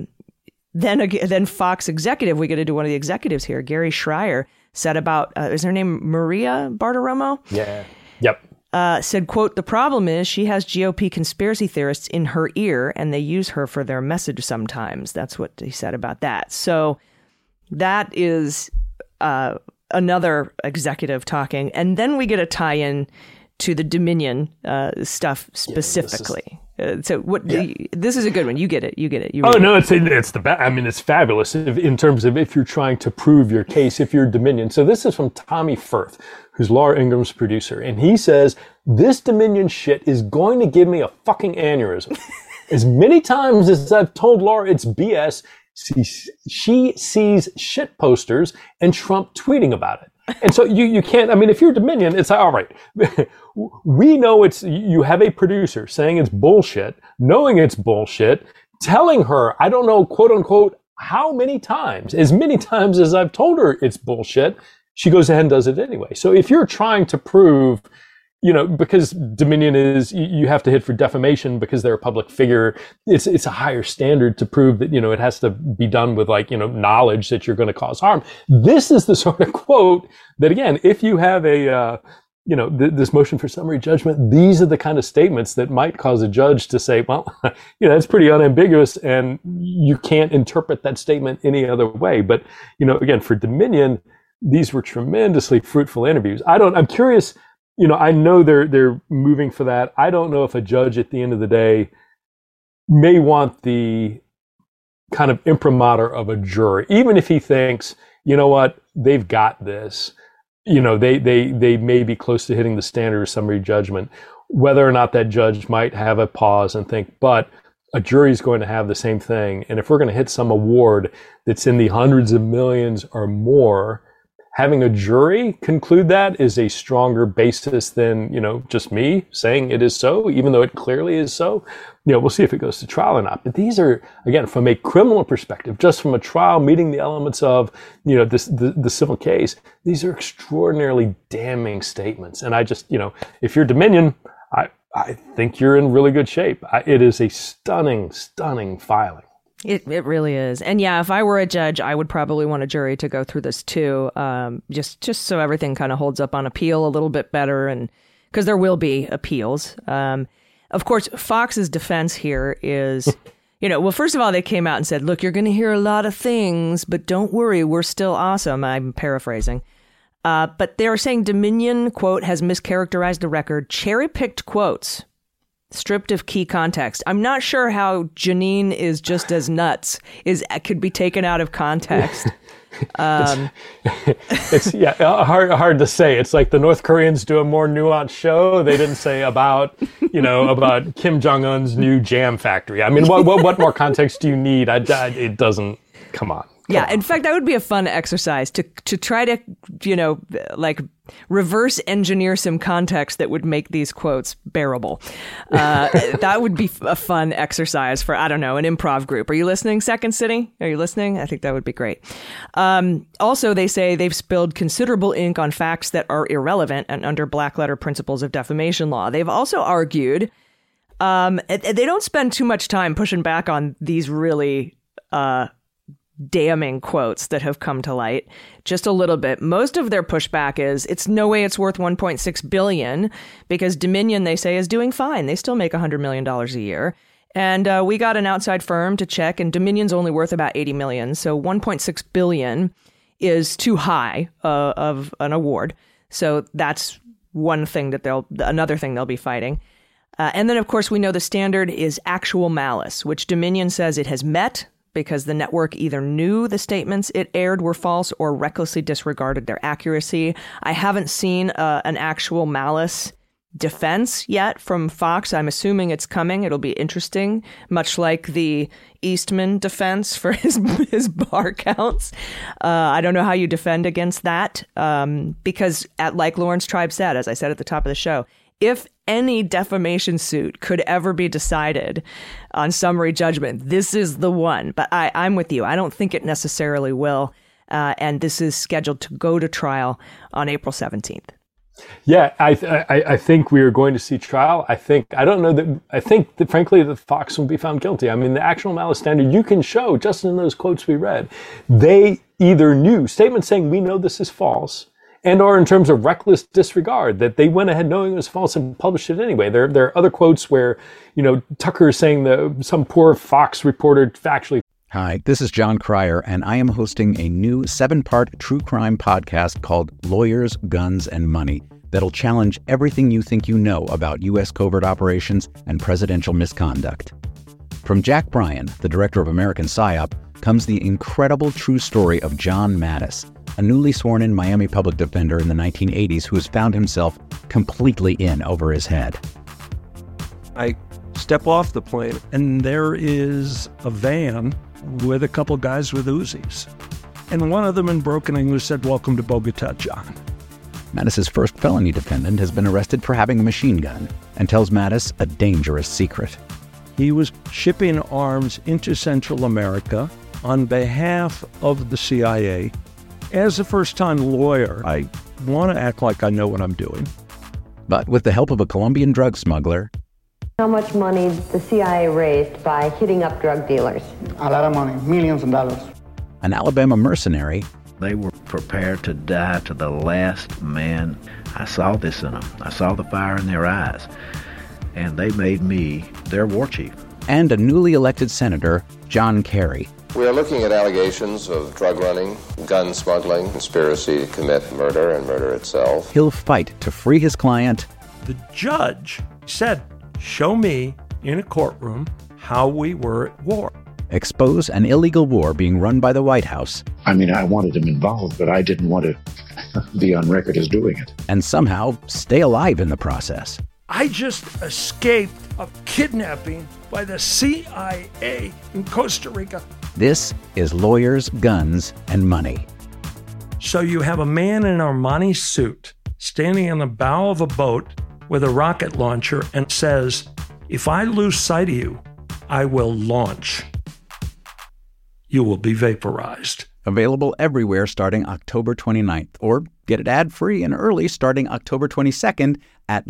then Fox executive, we get into one of the executives here, Gary Schreier, said about, is her name Maria Bartiromo? Yeah. Yep. Said, quote, "The problem is she has GOP conspiracy theorists in her ear and they use her for their message sometimes." That's what he said about that. So that is another executive talking. And then we get a tie-in to the Dominion stuff specifically. This is a good one. You get it. It's the best. I mean, it's fabulous in terms of if you're trying to prove your case, if you're Dominion. So this is from Tommy Firth, who's Laura Ingraham's producer. And he says, "This Dominion shit is going to give me a fucking aneurysm. As many times as I've told Laura it's BS, she sees shit posters and Trump tweeting about it." And so you can't, I mean, if you're Dominion, it's like, all right, we know you have a producer saying it's bullshit, knowing it's bullshit, telling her, I don't know, quote unquote, how many times, as many times as I've told her it's bullshit, she goes ahead and does it anyway. So if you're trying to prove, because Dominion is, you have to hit for defamation because they're a public figure. It's a higher standard to prove that, it has to be done with knowledge that you're going to cause harm. This is the sort of quote that, again, if you have this motion for summary judgment, these are the kind of statements that might cause a judge to say, well, it's pretty unambiguous and you can't interpret that statement any other way. But, again, for Dominion, these were tremendously fruitful interviews. I'm curious. I know they're moving for that. I don't know if a judge at the end of the day may want the kind of imprimatur of a juror, even if he thinks, you know what, they've got this. They may be close to hitting the standard of summary judgment. Whether or not that judge might have a pause and think, but a jury is going to have the same thing. And if we're going to hit some award that's in the hundreds of millions or more, having a jury conclude that is a stronger basis than, just me saying it is so, even though it clearly is so. We'll see if it goes to trial or not. But these are, again, from a criminal perspective, just from a trial meeting the elements of, the civil case, these are extraordinarily damning statements. And I just, if you're Dominion, I think you're in really good shape. It is a stunning, stunning filing. It really is. And yeah, if I were a judge, I would probably want a jury to go through this too, just so everything kind of holds up on appeal a little bit better, and because there will be appeals. Of course, Fox's defense here is, well, first of all, they came out and said, look, you're going to hear a lot of things, but don't worry, we're still awesome. I'm paraphrasing. But they're saying Dominion, quote, has mischaracterized the record, cherry-picked quotes, stripped of key context. I'm not sure how Jeanine is just as nuts could be taken out of context. It's hard to say. It's like the North Koreans do a more nuanced show. They didn't say about Kim Jong-un's new jam factory. I mean, what more context do you need? It doesn't. Come on. Yeah, in fact, that would be a fun exercise to try to, reverse engineer some context that would make these quotes bearable. That would be a fun exercise for, an improv group. Are you listening, Second City? Are you listening? I think that would be great. Also, they say they've spilled considerable ink on facts that are irrelevant and under black letter principles of defamation law. They've also argued, they don't spend too much time pushing back on these really damning quotes that have come to light, just a little bit. Most of their pushback is it's no way it's worth $1.6 billion because Dominion, they say, is doing fine. They still make $100 million a year. And we got an outside firm to check, and Dominion's only worth about $80 million. So $1.6 billion is too high of an award. So that's one thing another thing they'll be fighting. And then, of course, we know the standard is actual malice, which Dominion says it has met. because the network either knew the statements it aired were false or recklessly disregarded their accuracy. I haven't seen an actual malice defense yet from Fox. I'm assuming it's coming. It'll be interesting, much like the Eastman defense for his bar counts. I don't know how you defend against that because, like Laurence Tribe said, as I said at the top of the show, if any defamation suit could ever be decided on summary judgment, this is the one. But I'm with you. I don't think it necessarily will. And this is scheduled to go to trial on April 17th. Yeah, I think we are going to see trial. I think that frankly that Fox will be found guilty. I mean, the actual malice standard you can show just in those quotes we read. They either knew statements saying we know this is false, and or in terms of reckless disregard that they went ahead knowing it was false and published it anyway. There are other quotes where, Tucker is saying that some poor Fox reporter factually. Hi, this is John Cryer, and I am hosting a new 7-part true crime podcast called Lawyers, Guns, and Money that'll challenge everything you think you know about U.S. covert operations and presidential misconduct. From Jack Bryan, the director of American PSYOP, comes the incredible true story of John Mattis, a newly sworn-in Miami public defender in the 1980s who has found himself completely in over his head. I step off the plane, and there is a van with a couple guys with Uzis. And one of them in broken English said, "Welcome to Bogota, John." Mattis's first felony defendant has been arrested for having a machine gun and tells Mattis a dangerous secret. He was shipping arms into Central America on behalf of the CIA. As a first-time lawyer, I want to act like I know what I'm doing. But with the help of a Colombian drug smuggler, How much money the CIA raised by hitting up drug dealers? A lot of money, millions of dollars. An Alabama mercenary, They were prepared to die to the last man. I saw this in them. I saw the fire in their eyes. And they made me their war chief. and a newly elected Senator, John Kerry. We are looking at allegations of drug running, gun smuggling, conspiracy to commit murder and murder itself. He'll fight to free his client. The judge said, show me in a courtroom how we were at war. Expose an illegal war being run by the White House. I mean, I wanted him involved, but I didn't want to be on record as doing it. And somehow stay alive in the process. I just escaped a kidnapping by the CIA in Costa Rica. This is Lawyers, Guns, and Money. So you have a man in an Armani suit standing in the bow of a boat with a rocket launcher and says, if I lose sight of you, I will launch. You will be vaporized. Available everywhere starting October 29th, or get it ad-free and early starting October 22nd at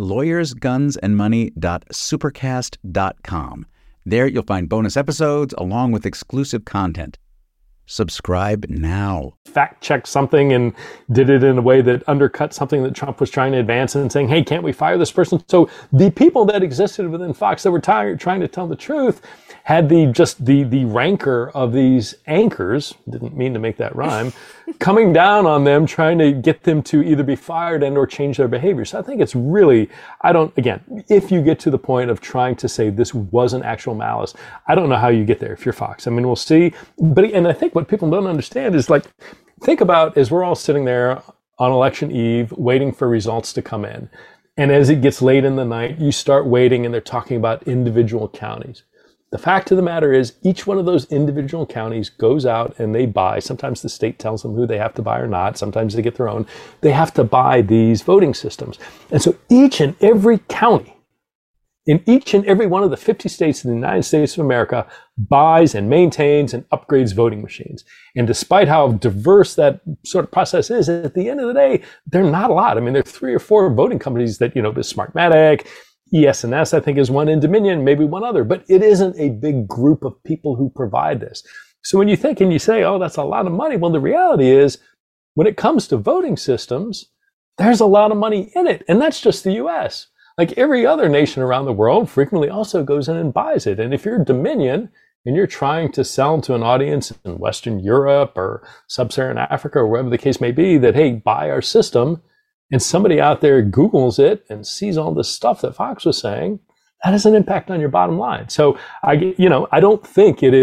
lawyersgunsandmoney.supercast.com. There you'll find bonus episodes along with exclusive content. Subscribe now. Fact checked something and did it in a way that undercut something that Trump was trying to advance and saying, hey, can't we fire this person? So the people that existed within Fox that were trying to tell the truth had the rancor of these anchors, didn't mean to make that rhyme, coming down on them, trying to get them to either be fired and or change their behavior. So I think it's really, if you get to the point of trying to say this wasn't actual malice, I don't know how you get there if you're Fox. I mean, we'll see. And I think what people don't understand is think about as we're all sitting there on election eve, waiting for results to come in. And as it gets late in the night, you start waiting and they're talking about individual counties. The fact of the matter is each one of those individual counties goes out and they buy. Sometimes the state tells them who they have to buy or not. Sometimes they get their own. They have to buy these voting systems. And so each and every county in each and every one of the 50 states in the United States of America buys and maintains and upgrades voting machines. And despite how diverse that sort of process is, at the end of the day, they're not a lot. I mean, there are 3 or 4 voting companies that, Smartmatic, ES&S, I think, is one in Dominion, maybe one other, but it isn't a big group of people who provide this. So when you think and you say, oh, that's a lot of money, well, the reality is when it comes to voting systems, there's a lot of money in it. And that's just the US. Like every other nation around the world frequently also goes in and buys it. And if you're Dominion and you're trying to sell to an audience in Western Europe or Sub-Saharan Africa or wherever the case may be that, hey, buy our system, and somebody out there Googles it and sees all this stuff that Fox was saying, that has an impact on your bottom line. So I don't think it is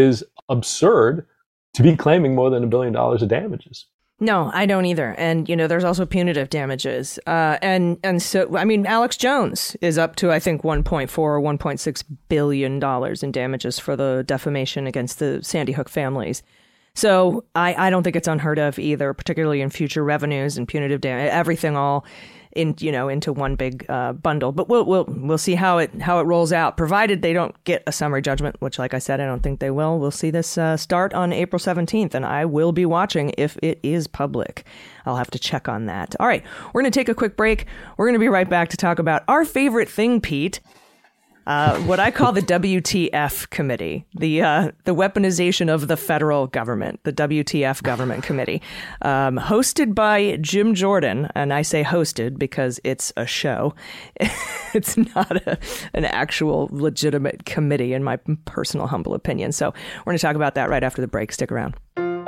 absurd to be claiming more than $1 billion of damages. No, I don't either. And, there's also punitive damages. And so, I mean, Alex Jones is up to, I think, $1.4 or $1.6 billion in damages for the defamation against the Sandy Hook families. So I don't think it's unheard of either, particularly in future revenues and punitive damage, everything all into one big bundle. But we'll see how it rolls out, provided they don't get a summary judgment, which, like I said, I don't think they will. We'll see this start on April 17th, and I will be watching if it is public. I'll have to check on that. All right, we're going to take a quick break. We're going to be right back to talk about our favorite thing, Pete. What I call the WTF committee, the weaponization of the federal government, the WTF government committee, hosted by Jim Jordan. And I say hosted because it's a show. It's not an actual legitimate committee, in my personal humble opinion. So we're going to talk about that right after the break. Stick around.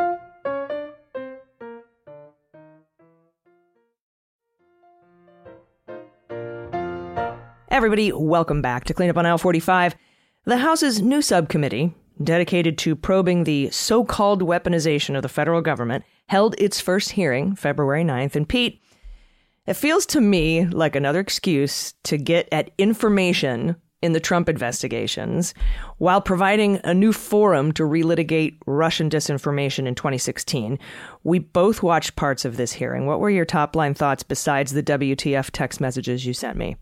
Everybody, welcome back to Clean Up on Aisle 45. The House's new subcommittee, dedicated to probing the so-called weaponization of the federal government, held its first hearing February 9th. And Pete, it feels to me like another excuse to get at information in the Trump investigations while providing a new forum to relitigate Russian disinformation in 2016. We both watched parts of this hearing. What were your top-line thoughts besides the WTF text messages you sent me?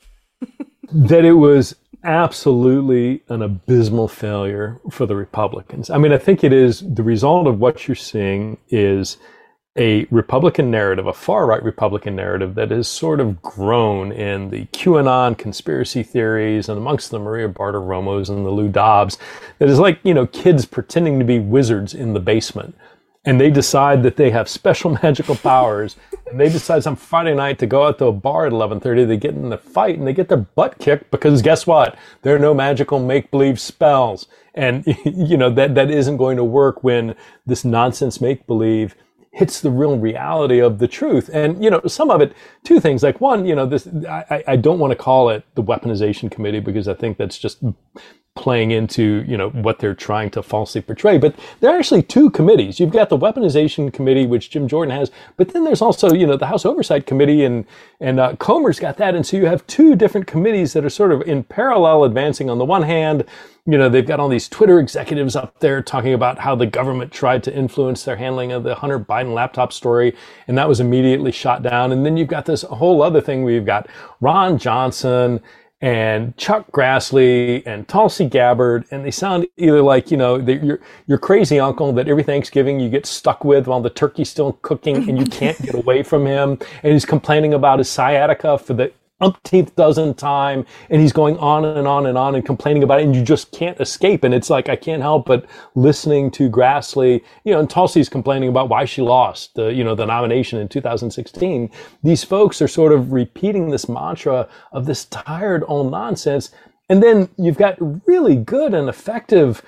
That it was absolutely an abysmal failure for the Republicans. I mean, I think it is the result of what you're seeing is a Republican narrative, a far-right Republican narrative that has sort of grown in the QAnon conspiracy theories and amongst the Maria Bartiromos and the Lou Dobbs that is like, kids pretending to be wizards in the basement. And they decide that they have special magical powers, and they decide some Friday night to go out to a bar at 11:30. They get in the fight, and they get their butt kicked because guess what? There are no magical make-believe spells. And, that isn't going to work when this nonsense make-believe hits the real reality of the truth. And, some of it, two things. Like one, I don't want to call it the weaponization committee because I think that's just playing into, what they're trying to falsely portray. But there are actually two committees. You've got the weaponization committee, which Jim Jordan has, but then there's also, the House Oversight Committee and Comer's got that. And so you have two different committees that are sort of in parallel advancing. On the one hand, they've got all these Twitter executives up there talking about how the government tried to influence their handling of the Hunter Biden laptop story, and that was immediately shot down. And then you've got this whole other thing where you've got Ron Johnson and Chuck Grassley and Tulsi Gabbard, and they sound either like, your crazy uncle that every Thanksgiving you get stuck with while the turkey's still cooking and you can't get away from him, and he's complaining about his sciatica for the umpteenth dozen time, and he's going on and on and on and complaining about it, and you just can't escape. And it's like, I can't help but listening to Grassley, and Tulsi's complaining about why she lost the nomination in 2016. These folks are sort of repeating this mantra of this tired old nonsense. And then you've got really good and effective,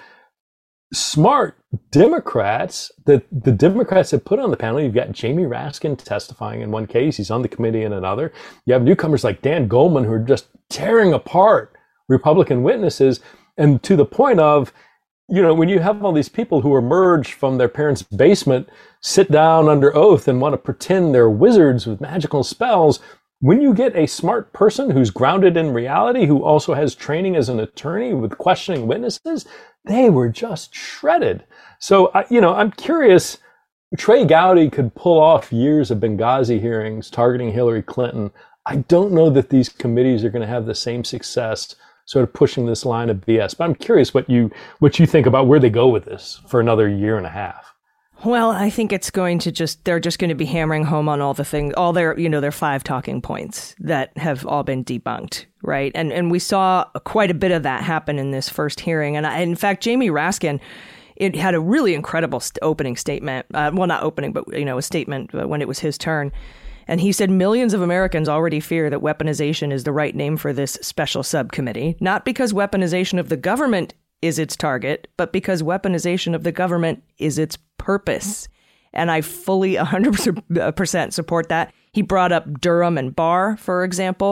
smart Democrats that the Democrats have put on the panel. You've got Jamie Raskin testifying in one case. He's on the committee in another. You have newcomers like Dan Goldman who are just tearing apart Republican witnesses. And to the point of, when you have all these people who emerge from their parents' basement, sit down under oath and want to pretend they're wizards with magical spells, when you get a smart person who's grounded in reality, who also has training as an attorney with questioning witnesses, they were just shredded. So, I'm curious, Trey Gowdy could pull off years of Benghazi hearings targeting Hillary Clinton. I don't know that these committees are going to have the same success sort of pushing this line of BS. But I'm curious what you think about where they go with this for another year and a half. Well, I think it's going to they're just going to be hammering home on all the things, all their 5 talking points that have all been debunked, right? And we saw quite a bit of that happen in this first hearing. And in fact, Jamie Raskin, it had a really incredible opening statement. Well, not opening, but, a statement when it was his turn. And he said millions of Americans already fear that weaponization is the right name for this special subcommittee, not because weaponization of the government is its target, but because weaponization of the government is its purpose. And I fully 100% support that. He brought up Durham and Barr, for example.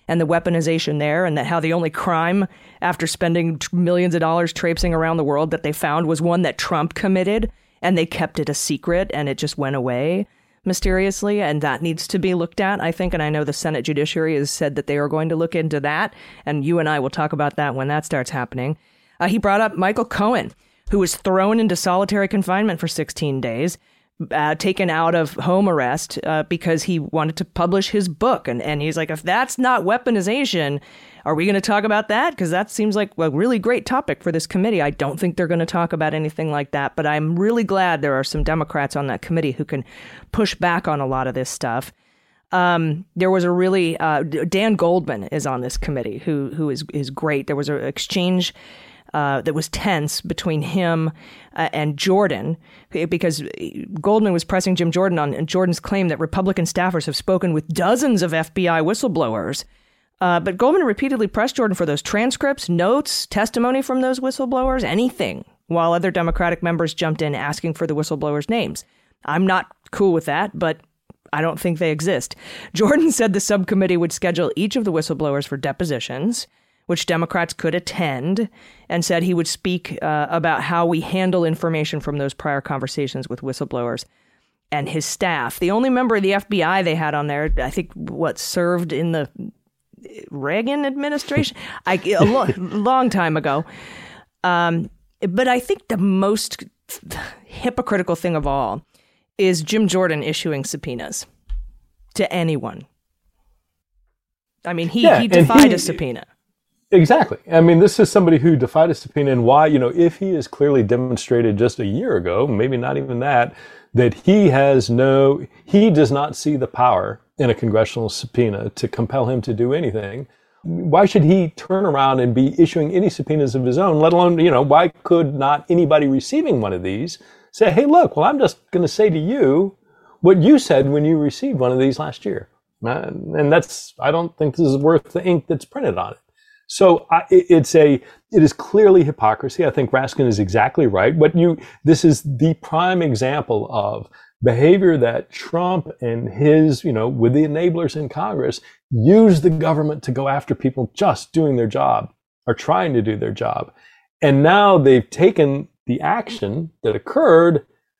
and the weaponization there, and that how the only crime after spending millions of dollars traipsing around the world that they found was one that Trump committed, and they kept it a secret and it just went away mysteriously, and that needs to be looked at, I think. And I know the Senate Judiciary has said that they are going to look into that, and you and I will talk about that when that starts happening. He brought up Michael Cohen, who was thrown into solitary confinement for 16 days, taken out of home arrest because he wanted to publish his book. And he's like, if that's not weaponization, are we going to talk about that? Because that seems like a really great topic for this committee. I don't think they're going to talk about anything like that, but I'm really glad there are some Democrats on that committee who can push back on a lot of this stuff. There was a really, Dan Goldman is on this committee, who is great. There was an exchange that was tense between him and Jordan, because Goldman was pressing Jim Jordan on Jordan's claim that Republican staffers have spoken with dozens of FBI whistleblowers. But Goldman repeatedly pressed Jordan for those transcripts, notes, testimony from those whistleblowers, anything, while other Democratic members jumped in asking for the whistleblowers' names. I'm not cool with that, but I don't think they exist. Jordan said the subcommittee would schedule each of the whistleblowers for depositions, which Democrats could attend, and said he would speak about how we handle information from those prior conversations with whistleblowers and his staff. The only member of the FBI they had on there, I think, served in the Reagan administration, a long time ago. But I think the most hypocritical thing of all is Jim Jordan issuing subpoenas to anyone. I mean, he defied a subpoena. Exactly. I mean, this is somebody who defied a subpoena, and why, if he has clearly demonstrated just a year ago, maybe not even that he does not see the power in a congressional subpoena to compel him to do anything. Why should he turn around and be issuing any subpoenas of his own, let alone, why could not anybody receiving one of these say, hey, look, well, I'm just going to say to you what you said when you received one of these last year. And I don't think this is worth the ink that's printed on it. So it is clearly hypocrisy. I think Raskin is exactly right. This is the prime example of behavior that Trump and his, with the enablers in Congress, use the government to go after people just doing their job or trying to do their job. And now they've taken the action that occurred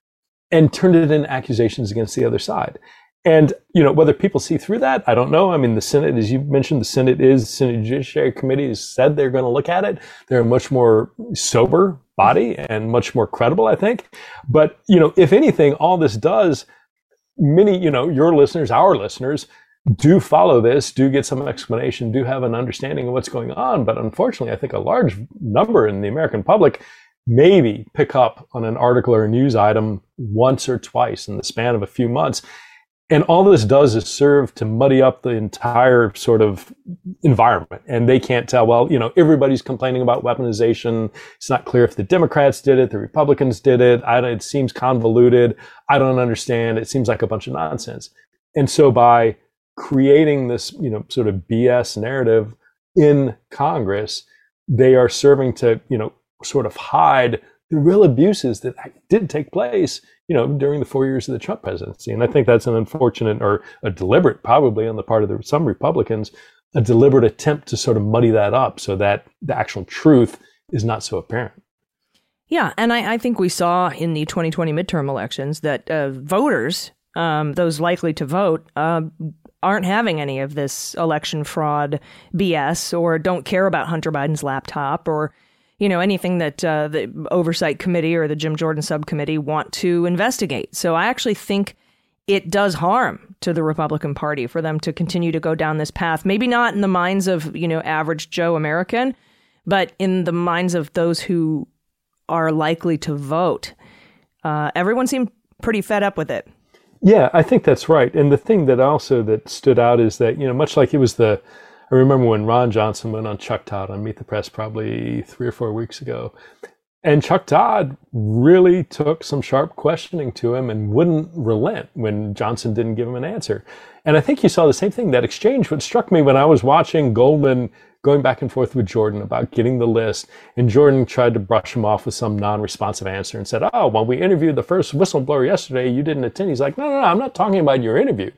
and turned it into accusations against the other side. And, whether people see through that, I don't know. I mean, the Senate, as you mentioned, the Senate Judiciary Committee has said they're going to look at it. They're a much more sober body and much more credible, I think. But, if anything, all this does, many, your listeners, our listeners, do follow this, do get some explanation, do have an understanding of what's going on. But unfortunately, I think a large number in the American public maybe pick up on an article or a news item once or twice in the span of a few months. And all this does is serve to muddy up the entire sort of environment. And they can't tell, well, everybody's complaining about weaponization. It's not clear if the Democrats did it, the Republicans did it. It seems convoluted. I don't understand. It seems like a bunch of nonsense. And so by creating this, sort of BS narrative in Congress, they are serving to, sort of hide the real abuses that did take place, during the 4 years of the Trump presidency. And I think that's an unfortunate, or a deliberate, probably on the part of some Republicans, a deliberate attempt to sort of muddy that up so that the actual truth is not so apparent. Yeah, and I think we saw in the 2020 midterm elections that voters, those likely to vote, aren't having any of this election fraud BS, or don't care about Hunter Biden's laptop, or anything that the Oversight Committee or the Jim Jordan subcommittee want to investigate. So I actually think it does harm to the Republican Party for them to continue to go down this path. Maybe not in the minds of, average Joe American, but in the minds of those who are likely to vote. Everyone seemed pretty fed up with it. Yeah, I think that's right. And the thing that stood out is that, much like it was I remember when Ron Johnson went on Chuck Todd on Meet the Press probably 3 or 4 weeks ago. And Chuck Todd really took some sharp questioning to him and wouldn't relent when Johnson didn't give him an answer. And I think you saw the same thing, that exchange. What struck me when I was watching Goldman going back and forth with Jordan about getting the list, and Jordan tried to brush him off with some non-responsive answer and said, oh, well, we interviewed the first whistleblower yesterday, you didn't attend. He's like, no, I'm not talking about your interview.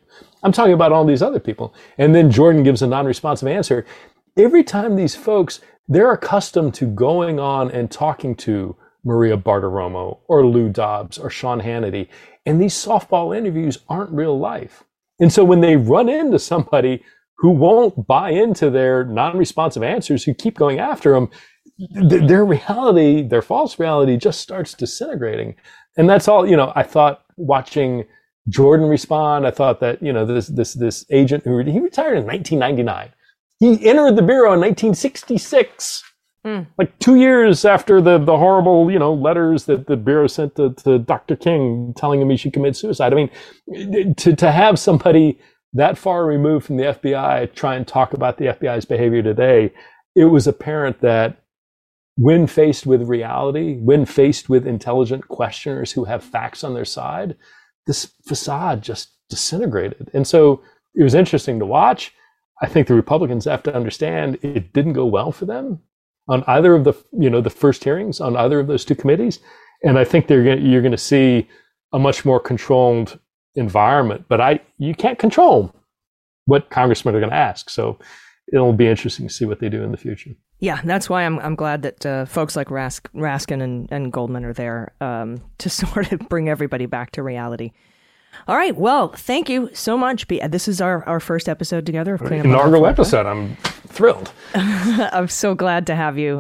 I'm talking about all these other people. And then Jordan gives a non-responsive answer. Every time these folks, they're accustomed to going on and talking to Maria Bartiromo or Lou Dobbs or Sean Hannity. And these softball interviews aren't real life. And so when they run into somebody who won't buy into their non-responsive answers, who keep going after them, their reality, their false reality just starts disintegrating. And that's all, I thought watching Jordan respond, I thought that, this agent he retired in 1999. He entered the Bureau in 1966. Like 2 years after the horrible, letters that the Bureau sent to Dr. King telling him he should commit suicide. I mean, to have somebody that far removed from the FBI try and talk about the FBI's behavior today, it was apparent that when faced with reality, when faced with intelligent questioners who have facts on their side, this facade just disintegrated. And so it was interesting to watch. I think the Republicans have to understand it didn't go well for them on either of the first hearings on either of those two committees. And I think you're going to see a much more controlled environment, but you can't control what congressmen are going to ask. So it'll be interesting to see what they do in the future. Yeah, that's why I'm glad that folks like Raskin and Goldman are there to sort of bring everybody back to reality. All right. Well, thank you so much. This is our first episode together of Clean Up Inaugural episode. I'm thrilled. I'm so glad to have you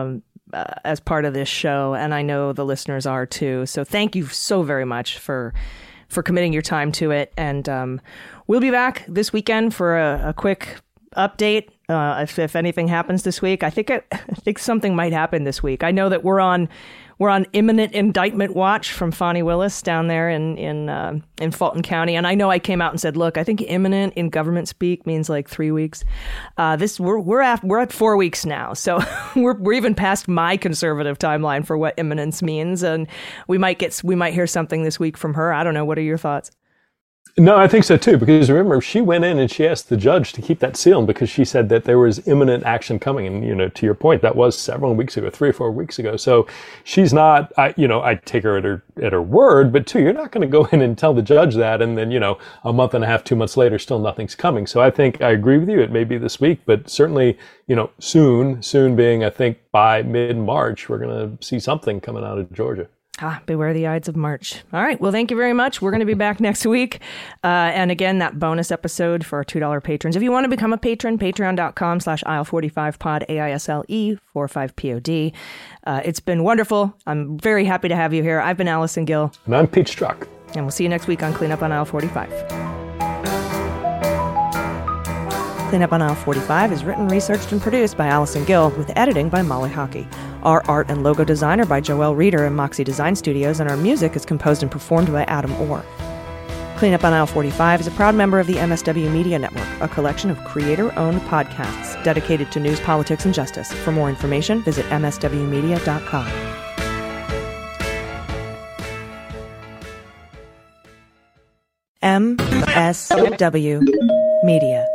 as part of this show, and I know the listeners are too. So thank you so very much for committing your time to it. And we'll be back this weekend for a quick update. If anything happens this week, I think something might happen this week. I know that we're on imminent indictment watch from Fani Willis down there in Fulton County, and I know I came out and said, look, I think imminent in government speak means like 3 weeks. We're at 4 weeks now, so we're even past my conservative timeline for what imminence means, and we might hear something this week from her. I don't know. What are your thoughts? No, I think so too, because remember, she went in and she asked the judge to keep that sealed because she said that there was imminent action coming. And, to your point, that was several weeks ago, 3 or 4 weeks ago. So she's not, I take her at her word, but too, you're not going to go in and tell the judge that. And then, a month and a half, 2 months later, still nothing's coming. So I think I agree with you. It may be this week, but certainly, soon being, I think by mid-March, we're going to see something coming out of Georgia. Beware the Ides of March. All right. Well, thank you very much. We're going to be back next week. And again, that bonus episode for our $2 patrons. If you want to become a patron, patreon.com/aisle45pod, AISLE45POD. It's been wonderful. I'm very happy to have you here. I've been Allison Gill. And I'm Pete Strzok. And we'll see you next week on Clean Up on Aisle 45. Clean Up on Aisle 45 is written, researched, and produced by Allison Gill, with editing by Molly Hockey. Our art and logo design are by Joelle Reeder and Moxie Design Studios, and our music is composed and performed by Adam Orr. Clean Up on Aisle 45 is a proud member of the MSW Media Network, a collection of creator-owned podcasts dedicated to news, politics, and justice. For more information, visit mswmedia.com. MSW Media.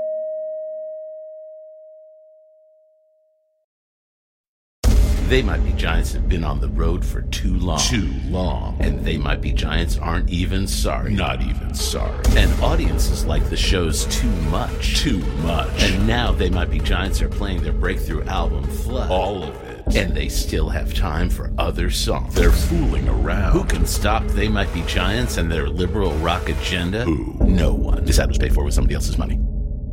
They Might Be Giants have been on the road for too long. And They Might Be Giants aren't even sorry. Not even sorry. And audiences like the shows too much. And now They Might Be Giants are playing their breakthrough album, Flood. All of it. And they still have time for other songs. They're fooling around. Who can stop They Might Be Giants and their liberal rock agenda? Who? No one. This ad was paid for with somebody else's money.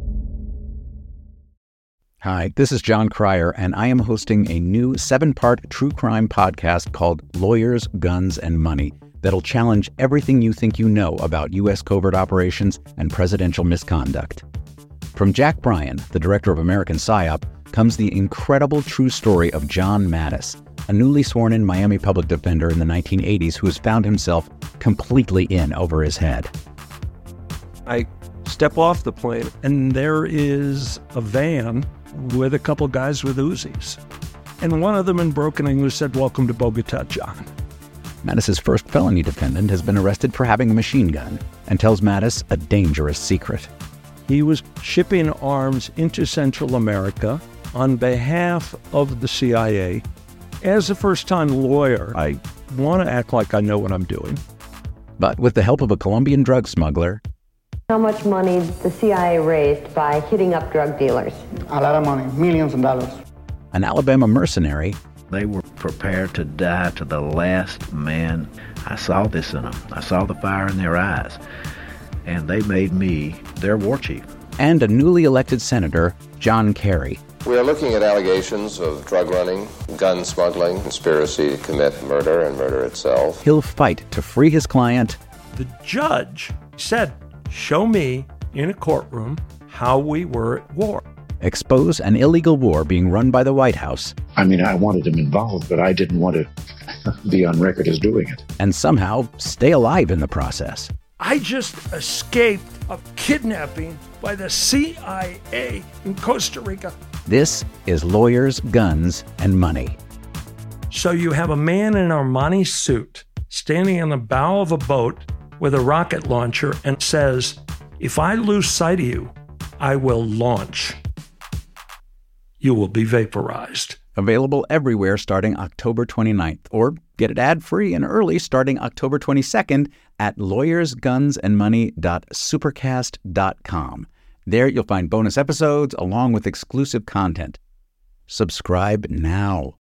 Hi, this is John Cryer, and I am hosting a new 7-part true crime podcast called Lawyers, Guns, and Money that'll challenge everything you think you know about U.S. covert operations and presidential misconduct. From Jack Bryan, the director of American PSYOP, comes the incredible true story of John Mattis, a newly sworn-in Miami public defender in the 1980s who has found himself completely in over his head. I step off the plane, and there is a van with a couple guys with Uzis. And one of them in broken English said, "Welcome to Bogota, John." Mattis's first felony defendant has been arrested for having a machine gun and tells Mattis a dangerous secret. He was shipping arms into Central America on behalf of the CIA. As a first-time lawyer, I want to act like I know what I'm doing. But with the help of a Colombian drug smuggler How much money the CIA raised by hitting up drug dealers? A lot of money, millions of dollars. An Alabama mercenary. They were prepared to die to the last man. I saw this in them. I saw the fire in their eyes. And they made me their war chief. And a newly elected Senator, John Kerry. We are looking at allegations of drug running, gun smuggling, conspiracy to commit murder and murder itself. He'll fight to free his client. The judge said, show me in a courtroom how we were at war. Expose an illegal war being run by the White House. I mean, I wanted him involved, but I didn't want to be on record as doing it. And somehow stay alive in the process. I just escaped a kidnapping by the CIA in Costa Rica. This is Lawyers, Guns, and Money. So you have a man in an Armani suit standing in the bow of a boat with a rocket launcher and says, if I lose sight of you, I will launch. You will be vaporized. Available everywhere starting October 29th, or get it ad-free and early starting October 22nd at lawyersgunsandmoney.supercast.com. There you'll find bonus episodes along with exclusive content. Subscribe now.